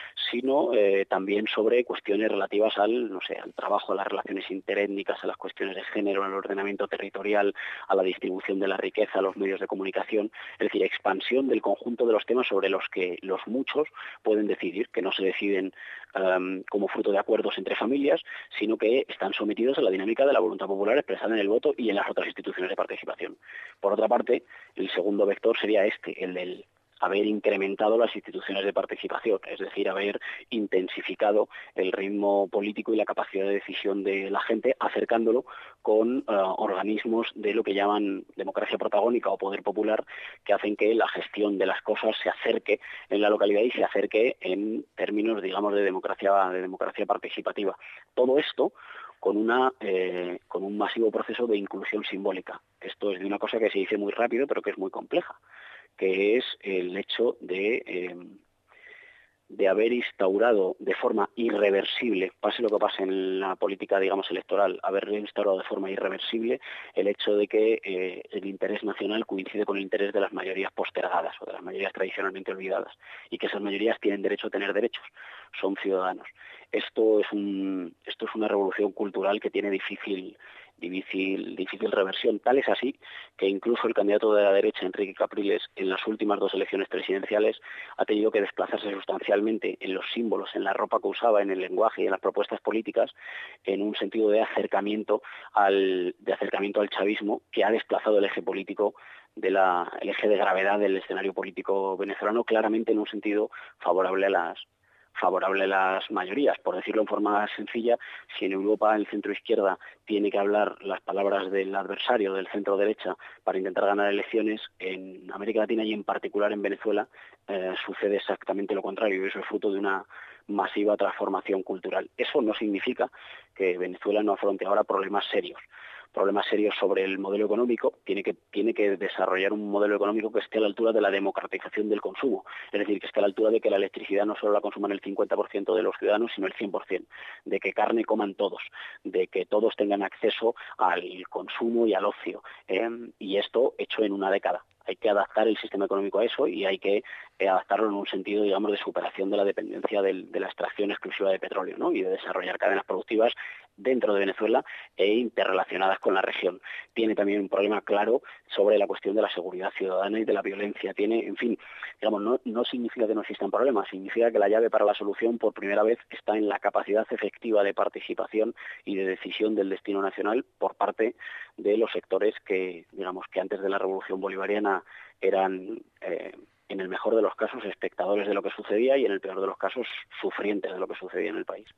sino eh, también sobre cuestiones relativas al, no sé, al trabajo, a las relaciones interétnicas, a las cuestiones de género, al ordenamiento territorial, a la distribución de la riqueza, a los medios de comunicación, es decir, expansión del conjunto de los temas sobre los que los muchos pueden decidir, que no se deciden um, como fruto de acuerdos entre familias, sino que están sometidos a la dinámica de la voluntad popular expresada en el voto y en las otras instituciones de participación. Por otra parte, el segundo vector sería este, el del haber incrementado las instituciones de participación, es decir, haber intensificado el ritmo político y la capacidad de decisión de la gente, acercándolo con uh, organismos de lo que llaman democracia protagónica o poder popular, que hacen que la gestión de las cosas se acerque en la localidad y se acerque en términos, digamos, de democracia, de democracia participativa. Todo esto con una eh, con un masivo proceso de inclusión simbólica. Esto es de una cosa que se dice muy rápido, pero que es muy compleja, que es el hecho de, eh, de haber instaurado de forma irreversible, pase lo que pase en la política, digamos, electoral, haber instaurado de forma irreversible el hecho de que eh, el interés nacional coincide con el interés de las mayorías postergadas o de las mayorías tradicionalmente olvidadas, y que esas mayorías tienen derecho a tener derechos, son ciudadanos. Esto es un esto es una revolución cultural que tiene difícil difícil difícil reversión. Tal es así que incluso el candidato de la derecha, Enrique Capriles, en las últimas dos elecciones presidenciales ha tenido que desplazarse sustancialmente en los símbolos, en la ropa que usaba, en el lenguaje y en las propuestas políticas, en un sentido de acercamiento al de acercamiento al chavismo, que ha desplazado el eje político de la el eje de gravedad del escenario político venezolano, claramente en un sentido favorable a las favorable a las mayorías. Por decirlo en forma sencilla, si en Europa el centro-izquierda tiene que hablar las palabras del adversario, del centro-derecha, para intentar ganar elecciones, en América Latina y en particular en Venezuela eh, sucede exactamente lo contrario, y eso es fruto de una masiva transformación cultural. Eso no significa que Venezuela no afronte ahora problemas serios. problemas serios sobre el modelo económico, tiene que, tiene que desarrollar un modelo económico que esté a la altura de la democratización del consumo, es decir, que esté a la altura de que la electricidad no solo la consuman el cincuenta por ciento de los ciudadanos, sino el cien por ciento, de que carne coman todos, de que todos tengan acceso al consumo y al ocio, eh, y esto hecho en una década. Hay que adaptar el sistema económico a eso y hay que eh, adaptarlo en un sentido, digamos, de superación de la dependencia del, de la extracción exclusiva de petróleo, ¿no? Y de desarrollar cadenas productivas dentro de Venezuela e interrelacionadas con la región. Tiene también un problema claro sobre la cuestión de la seguridad ciudadana y de la violencia. Tiene, en fin, digamos, no, no significa que no existan problemas, significa que la llave para la solución por primera vez está en la capacidad efectiva de participación y de decisión del destino nacional por parte de los sectores que, digamos, que antes de la Revolución Bolivariana eran, eh, en el mejor de los casos, espectadores de lo que sucedía y en el peor de los casos, sufrientes de lo que sucedía en el país.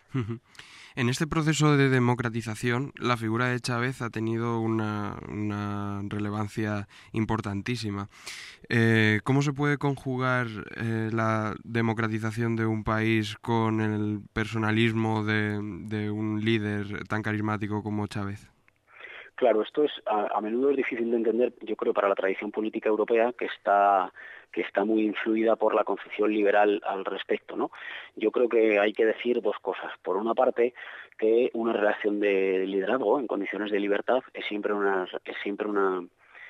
En este proceso de democratización, la figura de Chávez ha tenido una, una relevancia importantísima. Eh, ¿Cómo se puede conjugar eh, la democratización de un país con el personalismo de, de un líder tan carismático como Chávez? Claro, esto es a, a menudo es difícil de entender, yo creo, para la tradición política europea, que está que está muy influida por la concepción liberal al respecto, ¿no? Yo creo que hay que decir dos cosas. Por una parte, que una relación de liderazgo en condiciones de libertad es siempre una es siempre una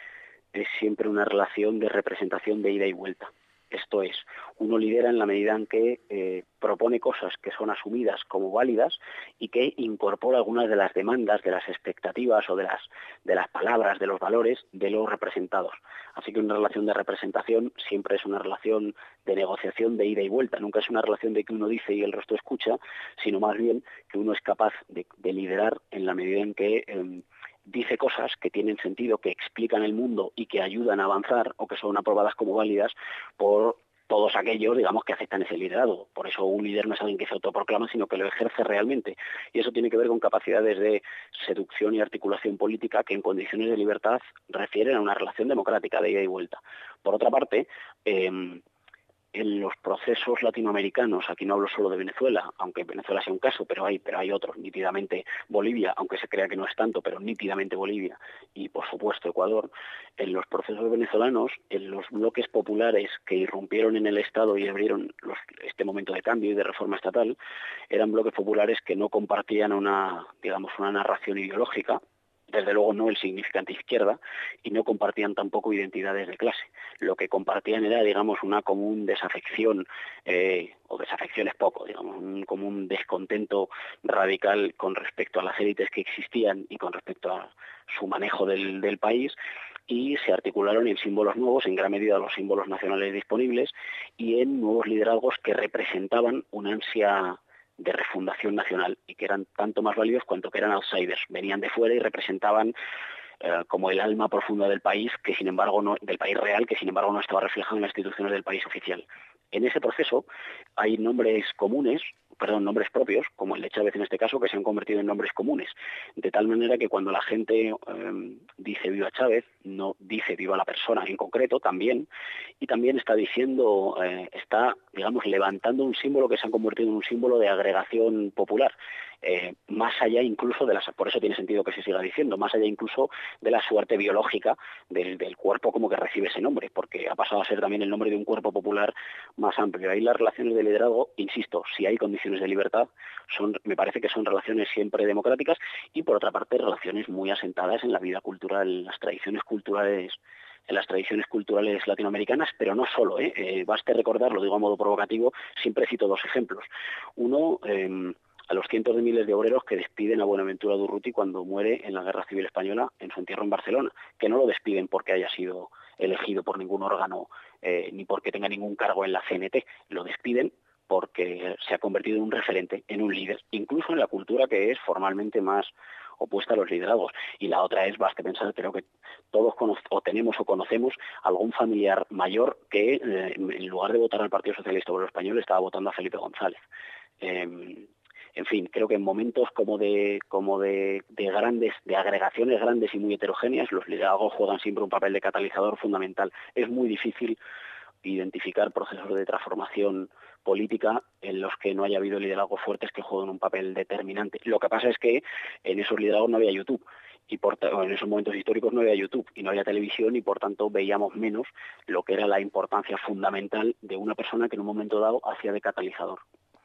es siempre una relación de representación de ida y vuelta. Esto es, uno lidera en la medida en que eh, propone cosas que son asumidas como válidas y que incorpora algunas de las demandas, de las expectativas o de las, de las palabras, de los valores de los representados. Así que una relación de representación siempre es una relación de negociación de ida y vuelta. Nunca es una relación de que uno dice y el resto escucha, sino más bien que uno es capaz de, de liderar en la medida en que Eh, dice cosas que tienen sentido, que explican el mundo y que ayudan a avanzar o que son aprobadas como válidas por todos aquellos, digamos, que aceptan ese liderazgo. Por eso un líder no es alguien que se autoproclama, sino que lo ejerce realmente. Y eso tiene que ver con capacidades de seducción y articulación política que en condiciones de libertad refieren a una relación democrática de ida y vuelta. Por otra parte, eh, en los procesos latinoamericanos, aquí no hablo solo de Venezuela, aunque Venezuela sea un caso, pero hay, pero hay otros, nítidamente Bolivia, aunque se crea que no es tanto, pero nítidamente Bolivia, y por supuesto Ecuador, en los procesos venezolanos, en los bloques populares que irrumpieron en el Estado y abrieron los, este momento de cambio y de reforma estatal, eran bloques populares que no compartían una, digamos, una narración ideológica, desde luego no el significante izquierda, y no compartían tampoco identidades de clase. Lo que compartían era, digamos, una común desafección, eh, o desafección es poco, digamos, un común descontento radical con respecto a las élites que existían y con respecto a su manejo del, del país, y se articularon en símbolos nuevos, en gran medida los símbolos nacionales disponibles, y en nuevos liderazgos que representaban una ansia de refundación nacional y que eran tanto más válidos cuanto que eran outsiders, venían de fuera y representaban eh, como el alma profunda del país, que sin embargo no, del país real, que sin embargo no estaba reflejado en las instituciones del país oficial. En ese proceso hay nombres comunes, perdón, nombres propios, como el de Chávez en este caso, que se han convertido en nombres comunes, de tal manera que cuando la gente eh, dice viva Chávez, no dice viva la persona en concreto también, y también está diciendo, eh, está, digamos, levantando un símbolo que se ha convertido en un símbolo de agregación popular, eh, más allá incluso de las, por eso tiene sentido que se siga diciendo, más allá incluso de la suerte biológica del, del cuerpo como que recibe ese nombre, porque ha pasado a ser también el nombre de un cuerpo popular más amplio. Ahí las relaciones de liderazgo, insisto, si hay condiciones de libertad, son, me parece que son relaciones siempre democráticas y por otra parte relaciones muy asentadas en la vida cultural, en las tradiciones culturales en las tradiciones culturales latinoamericanas, pero no solo, ¿eh? Eh, baste recordar, lo digo a modo provocativo, siempre cito dos ejemplos. Uno, eh, a los cientos de miles de obreros que despiden a Buenaventura Durruti cuando muere en la Guerra Civil Española en su entierro en Barcelona, que no lo despiden porque haya sido elegido por ningún órgano eh, ni porque tenga ningún cargo en la C N T, lo despiden porque se ha convertido en un referente, en un líder, incluso en la cultura que es formalmente más opuesta a los liderazgos. Y la otra es, basta pensar, creo que todos cono- o tenemos o conocemos algún familiar mayor que eh, en lugar de votar al Partido Socialista Obrero Español estaba votando a Felipe González. Eh, en fin, creo que en momentos como de como de, de grandes, de agregaciones grandes y muy heterogéneas, los liderazgos juegan siempre un papel de catalizador fundamental. Es muy difícil identificar procesos de transformación política en los que no haya habido liderazgos fuertes que jueguen un papel determinante. Lo que pasa es que en esos liderazgos no había YouTube y por en esos momentos históricos no había YouTube y no había televisión y por tanto veíamos menos lo que era la importancia fundamental de una persona que en un momento dado hacía de catalizador.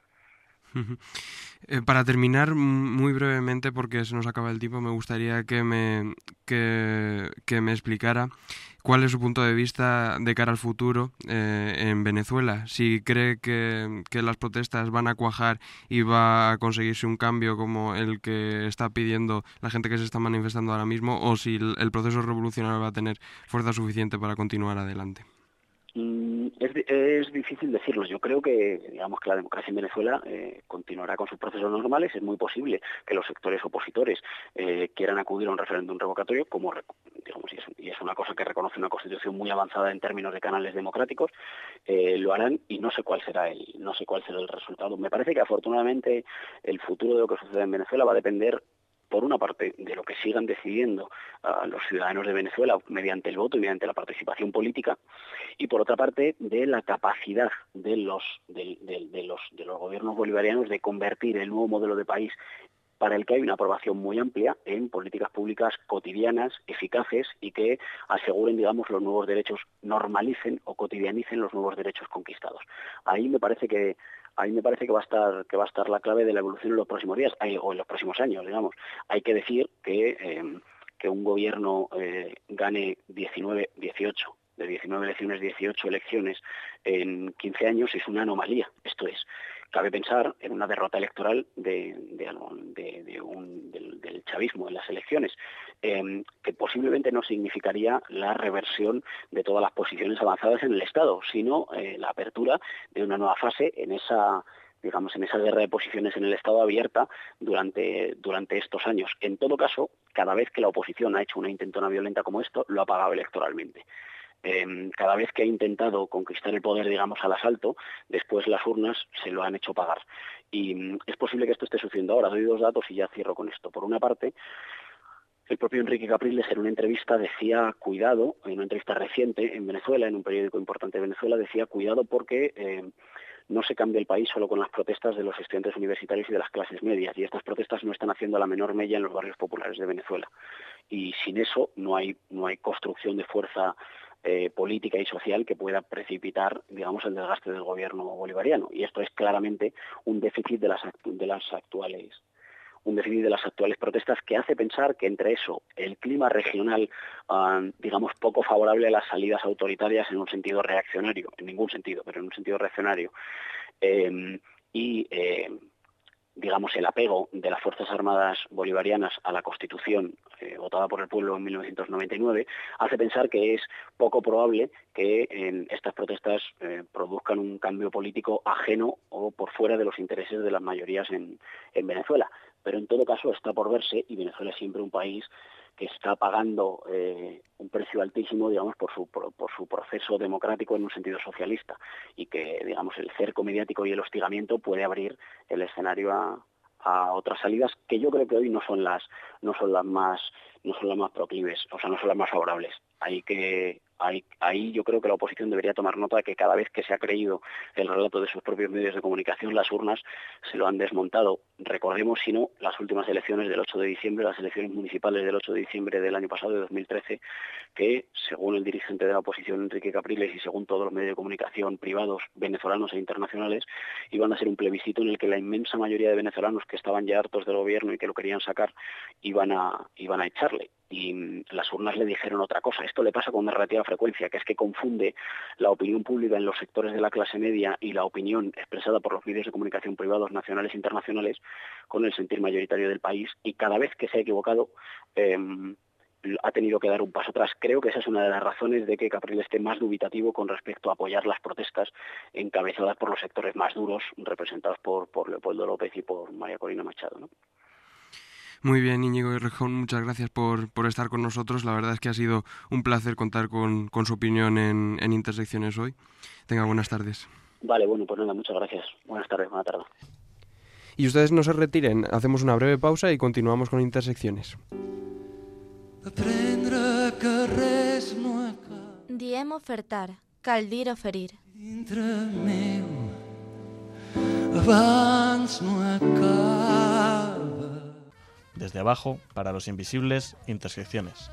Eh, para terminar, muy brevemente, porque se nos acaba el tiempo, me gustaría que me, que, que me explicara cuál es su punto de vista de cara al futuro eh, en Venezuela. Si cree que, que las protestas van a cuajar y va a conseguirse un cambio como el que está pidiendo la gente que se está manifestando ahora mismo, o si el, el proceso revolucionario va a tener fuerza suficiente para continuar adelante. Es, es difícil decirlo. Yo creo que, digamos, que la democracia en Venezuela eh, continuará con sus procesos normales. Es muy posible que los sectores opositores eh, quieran acudir a un referéndum revocatorio, como, digamos, y es, y es una cosa que reconoce una constitución muy avanzada en términos de canales democráticos. Eh, lo harán y no sé cuál será el, no sé cuál será el resultado. Me parece que afortunadamente el futuro de lo que suceda en Venezuela va a depender, por una parte, de lo que sigan decidiendo uh, los ciudadanos de Venezuela mediante el voto y mediante la participación política, y por otra parte, de la capacidad de los, de, de, de los, de los gobiernos bolivarianos de convertir el nuevo modelo de país para el que hay una aprobación muy amplia en políticas públicas cotidianas, eficaces y que aseguren, digamos, los nuevos derechos, normalicen o cotidianicen los nuevos derechos conquistados. Ahí me parece que Ahí me parece que va a estar que va a estar la clave de la evolución en los próximos días hay, o en los próximos años, digamos. Hay que decir que eh, que un gobierno eh, gane diecinueve, dieciocho, de diecinueve elecciones, dieciocho elecciones en quince años es una anomalía. Esto es, cabe pensar en una derrota electoral de, de, de, de un, del, del chavismo en las elecciones, eh, que posiblemente no significaría la reversión de todas las posiciones avanzadas en el Estado, sino eh, la apertura de una nueva fase en esa digamos, en esa guerra de posiciones en el Estado abierta durante, durante estos años. En todo caso, cada vez que la oposición ha hecho una intentona violenta como esto, lo ha pagado electoralmente. Eh, cada vez que ha intentado conquistar el poder, digamos, al asalto, después las urnas se lo han hecho pagar. Y mm, es posible que esto esté sucediendo ahora. Doy dos datos y ya cierro con esto. Por una parte, el propio Enrique Capriles en una entrevista decía, cuidado, en una entrevista reciente en Venezuela, en un periódico importante de Venezuela, decía, cuidado porque eh, no se cambia el país solo con las protestas de los estudiantes universitarios y de las clases medias, y estas protestas no están haciendo la menor mella en los barrios populares de Venezuela. Y sin eso no hay, no hay construcción de fuerza eh, política y social que pueda precipitar, digamos, el desgaste del gobierno bolivariano. Y esto es claramente un déficit de las, de las actuales un déficit de las actuales protestas que hace pensar que entre eso, el clima regional, uh, digamos, poco favorable a las salidas autoritarias en un sentido reaccionario, en ningún sentido, pero en un sentido reaccionario, eh, y, eh, digamos, el apego de las Fuerzas Armadas bolivarianas a la Constitución eh, votada por el pueblo en mil novecientos noventa y nueve, hace pensar que es poco probable que en estas protestas eh, produzcan un cambio político ajeno o por fuera de los intereses de las mayorías en, en Venezuela. Pero en todo caso está por verse, y Venezuela es siempre un país que está pagando eh, un precio altísimo, digamos, por su por, por su proceso democrático en un sentido socialista, y que, digamos, el cerco mediático y el hostigamiento puede abrir el escenario a, a otras salidas que yo creo que hoy no son las no son las más no son las más proclives, o sea, no son las más favorables. Hay que Ahí, ahí yo creo que la oposición debería tomar nota de que cada vez que se ha creído el relato de sus propios medios de comunicación, las urnas se lo han desmontado. Recordemos, si no, las últimas elecciones del ocho de diciembre, las elecciones municipales del ocho de diciembre del año pasado, de dos mil trece, que, según el dirigente de la oposición, Enrique Capriles, y según todos los medios de comunicación privados, venezolanos e internacionales, iban a ser un plebiscito en el que la inmensa mayoría de venezolanos que estaban ya hartos del gobierno y que lo querían sacar, iban a, iban a echarle. Y las urnas le dijeron otra cosa. Esto le pasa con una relativa frecuencia, que es que confunde la opinión pública en los sectores de la clase media y la opinión expresada por los medios de comunicación privados nacionales e internacionales con el sentir mayoritario del país, y cada vez que se ha equivocado eh, ha tenido que dar un paso atrás. Creo que esa es una de las razones de que Capriles esté más dubitativo con respecto a apoyar las protestas encabezadas por los sectores más duros, representados por, por Leopoldo López y por María Corina Machado, ¿no? Muy bien, Íñigo Errejón, muchas gracias por, por estar con nosotros. La verdad es que ha sido un placer contar con, con su opinión en, en Intersecciones hoy. Tenga buenas tardes. Vale, bueno, pues nada, muchas gracias. Buenas tardes, buena tarde. Y ustedes no se retiren, hacemos una breve pausa y continuamos con Intersecciones. Diem ofertar, cal dir oferir. Desde abajo, para los invisibles, Intersecciones.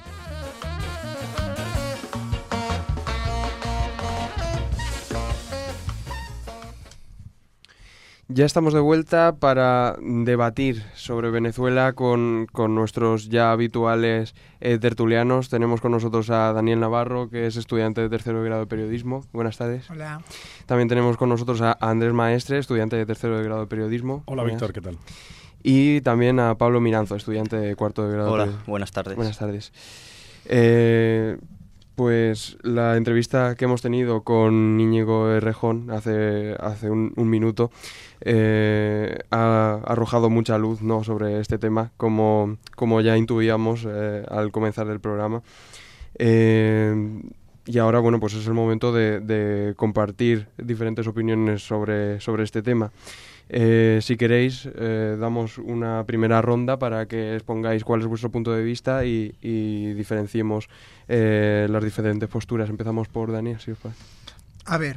Ya estamos de vuelta para debatir sobre Venezuela con, con nuestros ya habituales eh, tertulianos. Tenemos con nosotros a Daniel Navarro, que es estudiante de tercero de grado de periodismo. Buenas tardes. Hola. También tenemos con nosotros a Andrés Maestre, estudiante de tercero de grado de periodismo. Hola, Buenas. Víctor, ¿qué tal? Y también a Pablo Miranzo, estudiante de cuarto de grado. Hola, de... buenas tardes. Buenas tardes. Eh, pues la entrevista que hemos tenido con Íñigo Errejón hace, hace un, un minuto eh, ha arrojado mucha luz, ¿no?, sobre este tema, como, como ya intuíamos eh, al comenzar el programa. Eh, y ahora, bueno, pues es el momento de, de compartir diferentes opiniones sobre, sobre este tema. Eh, si queréis, eh, damos una primera ronda para que expongáis cuál es vuestro punto de vista y, y diferenciemos eh, las diferentes posturas. Empezamos por Daniel, si os parece. A ver,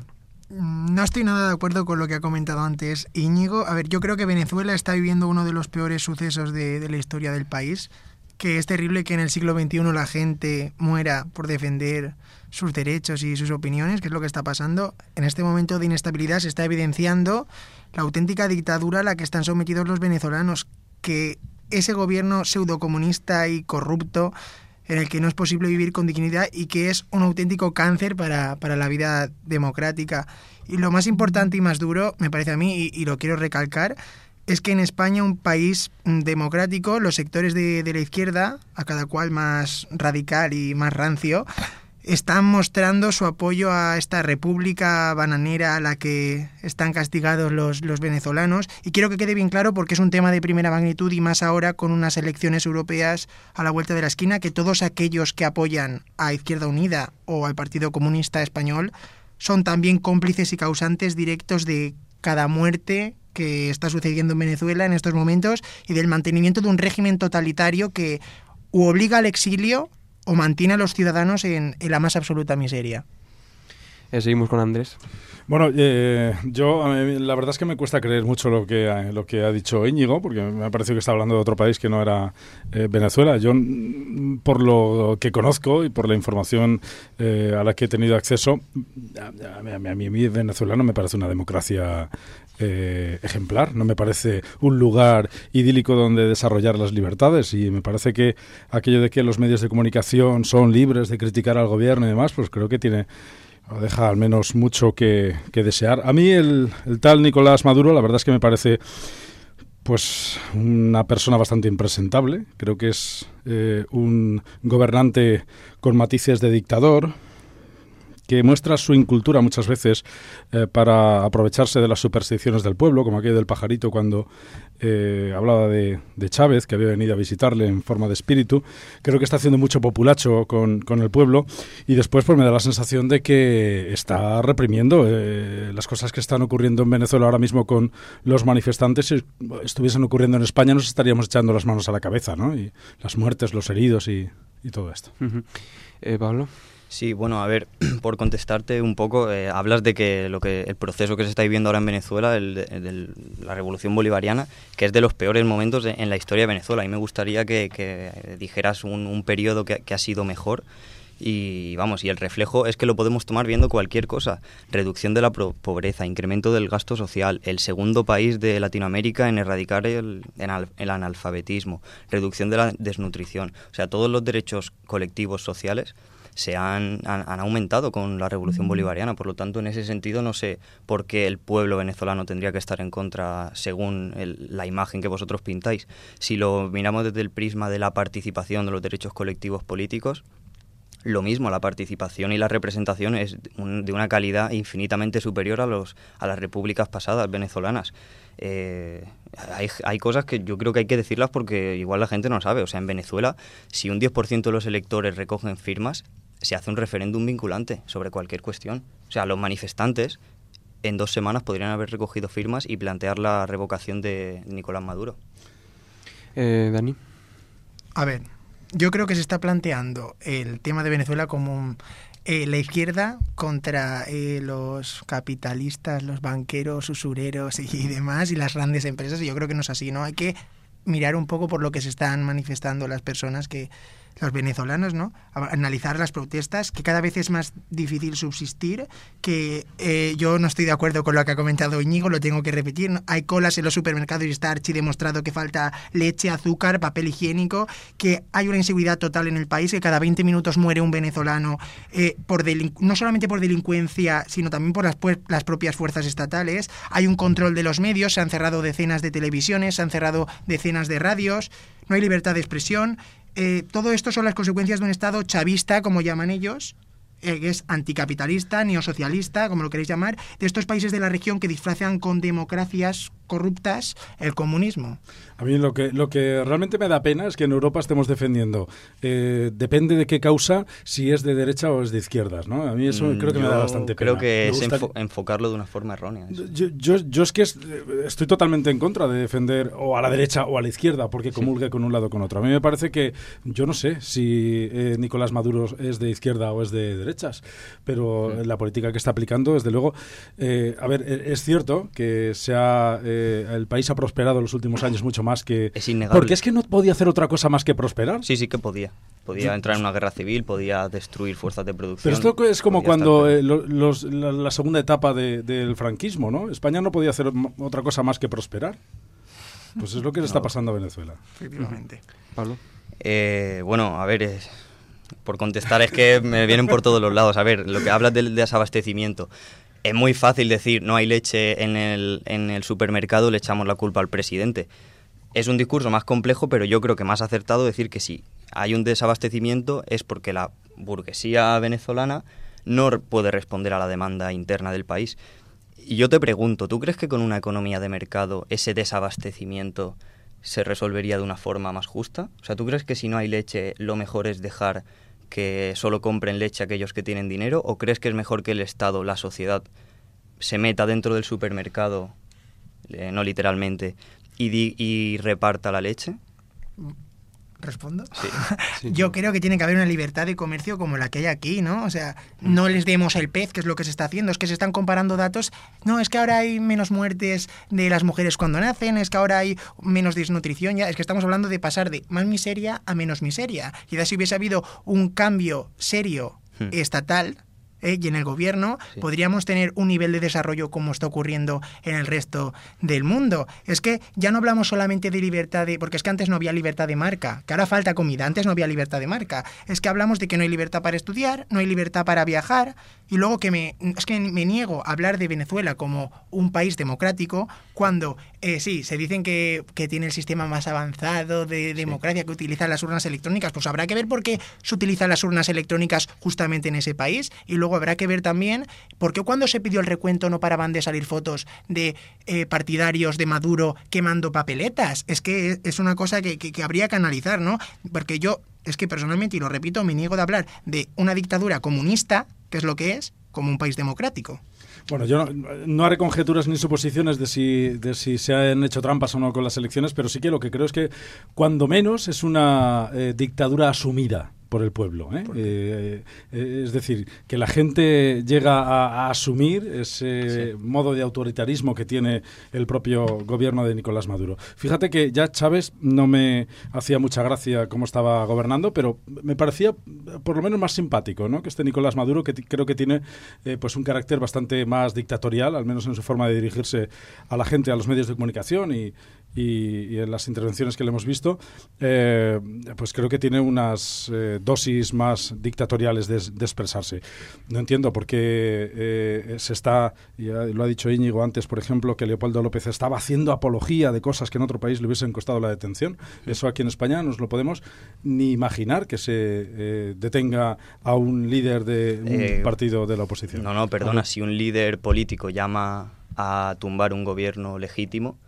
No estoy nada de acuerdo con lo que ha comentado antes Íñigo. A ver, yo creo que Venezuela está viviendo uno de los peores sucesos de, de la historia del país, que es terrible que en el siglo veintiuno la gente muera por defender sus derechos y sus opiniones, que es lo que está pasando. En este momento de inestabilidad se está evidenciando la auténtica dictadura a la que están sometidos los venezolanos, que ese gobierno pseudocomunista y corrupto en el que no es posible vivir con dignidad y que es un auténtico cáncer para, para la vida democrática. Y lo más importante y más duro, me parece a mí, y, y lo quiero recalcar, es que en España, un país democrático, los sectores de, de la izquierda, a cada cual más radical y más rancio, están mostrando su apoyo a esta república bananera a la que están castigados los, los venezolanos. Y quiero que quede bien claro, porque es un tema de primera magnitud, y más ahora con unas elecciones europeas a la vuelta de la esquina, que todos aquellos que apoyan a Izquierda Unida o al Partido Comunista Español son también cómplices y causantes directos de cada muerte que está sucediendo en Venezuela en estos momentos y del mantenimiento de un régimen totalitario que u obliga al exilio o mantiene a los ciudadanos en, en la más absoluta miseria. Eh, seguimos con Andrés. Bueno, eh, yo eh, la verdad es que me cuesta creer mucho lo que, eh, lo que ha dicho Íñigo, porque me ha parecido que está hablando de otro país que no era eh, Venezuela. Yo, por lo que conozco y por la información eh, a la que he tenido acceso, a, a, a, mí, a mí Venezuela no me parece una democracia eh, ejemplar, no me parece un lugar idílico donde desarrollar las libertades, y me parece que aquello de que los medios de comunicación son libres de criticar al gobierno y demás, pues creo que tiene... o deja al menos mucho que, que desear. A mí el, el tal Nicolás Maduro, la verdad es que me parece pues una persona bastante impresentable. Creo que es eh, un gobernante con matices de dictador, que muestra su incultura muchas veces eh, para aprovecharse de las supersticiones del pueblo, como aquello del pajarito cuando eh, hablaba de, de Chávez, que había venido a visitarle en forma de espíritu. Creo que está haciendo mucho populacho con, con el pueblo, y después pues me da la sensación de que está reprimiendo eh, las cosas que están ocurriendo en Venezuela ahora mismo con los manifestantes. Si estuviesen ocurriendo en España nos estaríamos echando las manos a la cabeza, ¿no? Y las muertes, los heridos y, y todo esto. Uh-huh. eh, Pablo. Sí, bueno, a ver, por contestarte un poco, eh, hablas de que lo que el proceso que se está viviendo ahora en Venezuela, el de, de la revolución bolivariana, que es de los peores momentos de, en la historia de Venezuela. Y me gustaría que, que dijeras un, un periodo que, que ha sido mejor. Y vamos, y el reflejo es que lo podemos tomar viendo cualquier cosa. Reducción de la pro- pobreza, incremento del gasto social, el segundo país de Latinoamérica en erradicar el, en al- el analfabetismo, reducción de la desnutrición. O sea, todos los derechos colectivos sociales se han, han, han aumentado con la revolución bolivariana. Por lo tanto, en ese sentido, no sé por qué el pueblo venezolano tendría que estar en contra según el, la imagen que vosotros pintáis. Si lo miramos desde el prisma de la participación de los derechos colectivos políticos, lo mismo, la participación y la representación es un, de una calidad infinitamente superior a, los, a las repúblicas pasadas venezolanas. Eh, hay, hay cosas que yo creo que hay que decirlas porque igual la gente no sabe. O sea, en Venezuela, si un diez por ciento de los electores recogen firmas, se hace un referéndum vinculante sobre cualquier cuestión. O sea, los manifestantes en dos semanas podrían haber recogido firmas y plantear la revocación de Nicolás Maduro. Eh, Dani. A ver, yo creo que se está planteando el tema de Venezuela como un, eh, la izquierda contra eh, los capitalistas, los banqueros, usureros y demás, y las grandes empresas, y yo creo que no es así, ¿no? Hay que mirar un poco por lo que se están manifestando las personas, que los venezolanos, ¿no? A analizar las protestas, que cada vez es más difícil subsistir, que eh, yo no estoy de acuerdo con lo que ha comentado Íñigo, lo tengo que repetir, ¿no? Hay colas en los supermercados y está archidemostrado que falta leche, azúcar, papel higiénico, que hay una inseguridad total en el país, que cada veinte minutos muere un venezolano, eh, por delincu- no solamente por delincuencia, sino también por las, pu- las propias fuerzas estatales. Hay un control de los medios, se han cerrado decenas de televisiones, se han cerrado decenas de radios, no hay libertad de expresión. Eh, todo esto son las consecuencias de un Estado chavista, como llaman ellos, eh, que es anticapitalista, neosocialista, como lo queréis llamar, de estos países de la región que disfrazan con democracias corruptas el comunismo. A mí lo que lo que realmente me da pena es que en Europa estemos defendiendo, eh, depende de qué causa, si es de derecha o es de izquierdas, ¿no? A mí eso mm, creo que me da bastante pena. Creo que me es enfo enfocarlo de una forma errónea. Yo, yo, yo es que es, estoy totalmente en contra de defender o a la derecha o a la izquierda porque comulgue sí. con un lado o con otro. A mí me parece que, yo no sé si eh, Nicolás Maduro es de izquierda o es de derechas, pero sí. la política que está aplicando, desde luego, eh, a ver, es cierto que se ha, eh, el país ha prosperado en los últimos años mucho más que... Es innegable. Porque es que no podía hacer otra cosa más que prosperar. Sí, sí que podía. Podía entrar en una guerra civil, podía destruir fuerzas de producción. Pero esto es como cuando eh, los, la, la segunda etapa de, del franquismo, ¿no? España no podía hacer otra cosa más que prosperar. Pues es lo que le está pasando a Venezuela. Efectivamente. Pablo. Eh, bueno, a ver, es, por contestar es que me vienen por todos los lados. A ver, lo que hablas del desabastecimiento. Es muy fácil decir, no hay leche en el, en el supermercado, le echamos la culpa al presidente. Es un discurso más complejo, pero yo creo que más acertado decir que sí, hay un desabastecimiento es porque la burguesía venezolana no puede responder a la demanda interna del país. Y yo te pregunto, ¿tú crees que con una economía de mercado ese desabastecimiento se resolvería de una forma más justa? O sea, ¿tú crees que si no hay leche lo mejor es dejar que solo compren leche aquellos que tienen dinero? ¿O crees que es mejor que el Estado, la sociedad, se meta dentro del supermercado, eh, no literalmente, y, di y reparta la leche? ¿Respondo? Sí, sí. Yo creo que tiene que haber una libertad de comercio como la que hay aquí, ¿no? O sea, no les demos el pez, que es lo que se está haciendo, es que se están comparando datos. No, es que ahora hay menos muertes de las mujeres cuando nacen, es que ahora hay menos desnutrición, ya es que estamos hablando de pasar de más miseria a menos miseria. Quizás si hubiese habido un cambio serio hmm. estatal, ¿eh? y en el gobierno, sí. podríamos tener un nivel de desarrollo como está ocurriendo en el resto del mundo. Es que ya no hablamos solamente de libertad de... Porque es que antes no había libertad de marca, que ahora falta comida, antes no había libertad de marca. Es que hablamos de que no hay libertad para estudiar, no hay libertad para viajar, y luego que me... Es que me niego a hablar de Venezuela como un país democrático cuando, eh, sí, se dicen que, que tiene el sistema más avanzado de democracia, sí. que utiliza las urnas electrónicas. Pues habrá que ver por qué se utilizan las urnas electrónicas justamente en ese país, y luego habrá que ver también por qué cuando se pidió el recuento no paraban de salir fotos de eh, partidarios de Maduro quemando papeletas. Es que es una cosa que, que, que habría que analizar, ¿no? Porque yo, es que personalmente, y lo repito, me niego de hablar de una dictadura comunista, que es lo que es, como un país democrático. Bueno, yo no, no haré conjeturas ni suposiciones de si, de si se han hecho trampas o no con las elecciones, pero sí que lo que creo es que, cuando menos, es una eh, dictadura asumida por el pueblo, ¿eh? Eh, eh, es decir, que la gente llega a, a asumir ese sí. modo de autoritarismo que tiene el propio gobierno de Nicolás Maduro. Fíjate que ya Chávez no me hacía mucha gracia cómo estaba gobernando, pero me parecía por lo menos más simpático, ¿no? que este Nicolás Maduro, que creo que tiene eh, pues un carácter bastante más dictatorial, al menos en su forma de dirigirse a la gente, a los medios de comunicación y Y, y en las intervenciones que le hemos visto, eh, pues creo que tiene unas eh, dosis más dictatoriales de, de expresarse. No entiendo por qué eh, se está, ya lo ha dicho Íñigo antes, por ejemplo, que Leopoldo López estaba haciendo apología de cosas que en otro país le hubiesen costado la detención. Eso aquí en España no nos lo podemos ni imaginar, que se eh, detenga a un líder de un eh, partido de la oposición. No, no, perdona, si un líder político llama a tumbar un gobierno legítimo,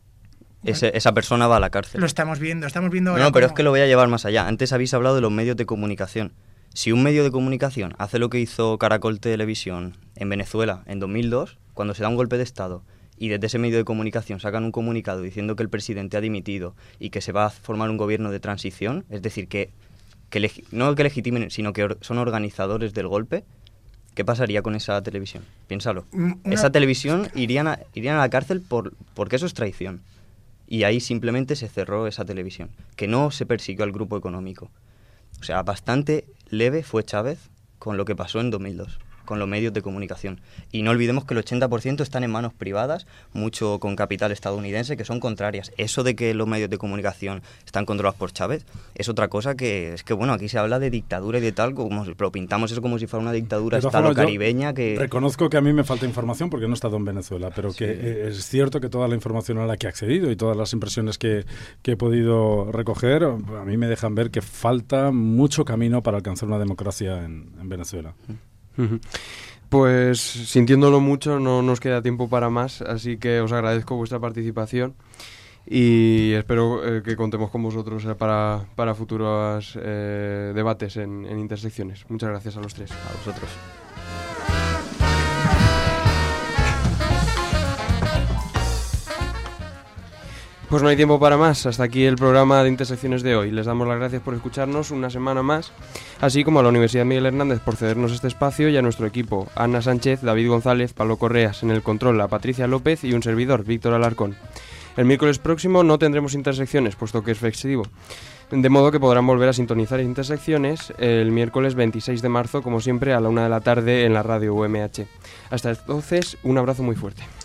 Ese, esa persona va a la cárcel. Lo estamos viendo, estamos viendo ahora. No, no pero cómo... es que lo voy a llevar más allá. Antes habéis hablado de los medios de comunicación. Si un medio de comunicación hace lo que hizo Caracol Televisión en Venezuela en dos mil dos, cuando se da un golpe de Estado, y desde ese medio de comunicación sacan un comunicado diciendo que el presidente ha dimitido y que se va a formar un gobierno de transición, es decir, que, que no que legitimen, sino que or, son organizadores del golpe, ¿qué pasaría con esa televisión? Piénsalo. Una... Esa televisión irían a, irían a la cárcel por, porque eso es traición. Y ahí simplemente se cerró esa televisión, que no se persiguió al grupo económico. O sea, bastante leve fue Chávez con lo que pasó en dos mil dos, con los medios de comunicación. Y no olvidemos que el ochenta por ciento están en manos privadas, mucho con capital estadounidense, que son contrarias. Eso de que los medios de comunicación están controlados por Chávez es otra cosa que... Es que, bueno, aquí se habla de dictadura y de tal, como lo pintamos eso como si fuera una dictadura estalo-caribeña que... Reconozco que a mí me falta información porque no he estado en Venezuela, pero sí. que es cierto que toda la información a la que he accedido y todas las impresiones que, que he podido recoger, a mí me dejan ver que falta mucho camino para alcanzar una democracia en, en Venezuela. Pues sintiéndolo mucho no nos queda tiempo para más, así que os agradezco vuestra participación. y espero eh, que contemos con vosotros eh, para, para futuros eh, debates en, en Intersecciones. Muchas gracias a los tres. A vosotros. Pues no hay tiempo para más. Hasta aquí el programa de Intersecciones de hoy. Les damos las gracias por escucharnos una semana más, así como a la Universidad Miguel Hernández por cedernos este espacio y a nuestro equipo, Ana Sánchez, David González, Pablo Correas, en el control a Patricia López y un servidor, Víctor Alarcón. El miércoles próximo no tendremos Intersecciones, puesto que es festivo, de modo que podrán volver a sintonizar Intersecciones el miércoles veintiséis de marzo, como siempre, a la una de la tarde en la radio U M H. Hasta entonces, un abrazo muy fuerte.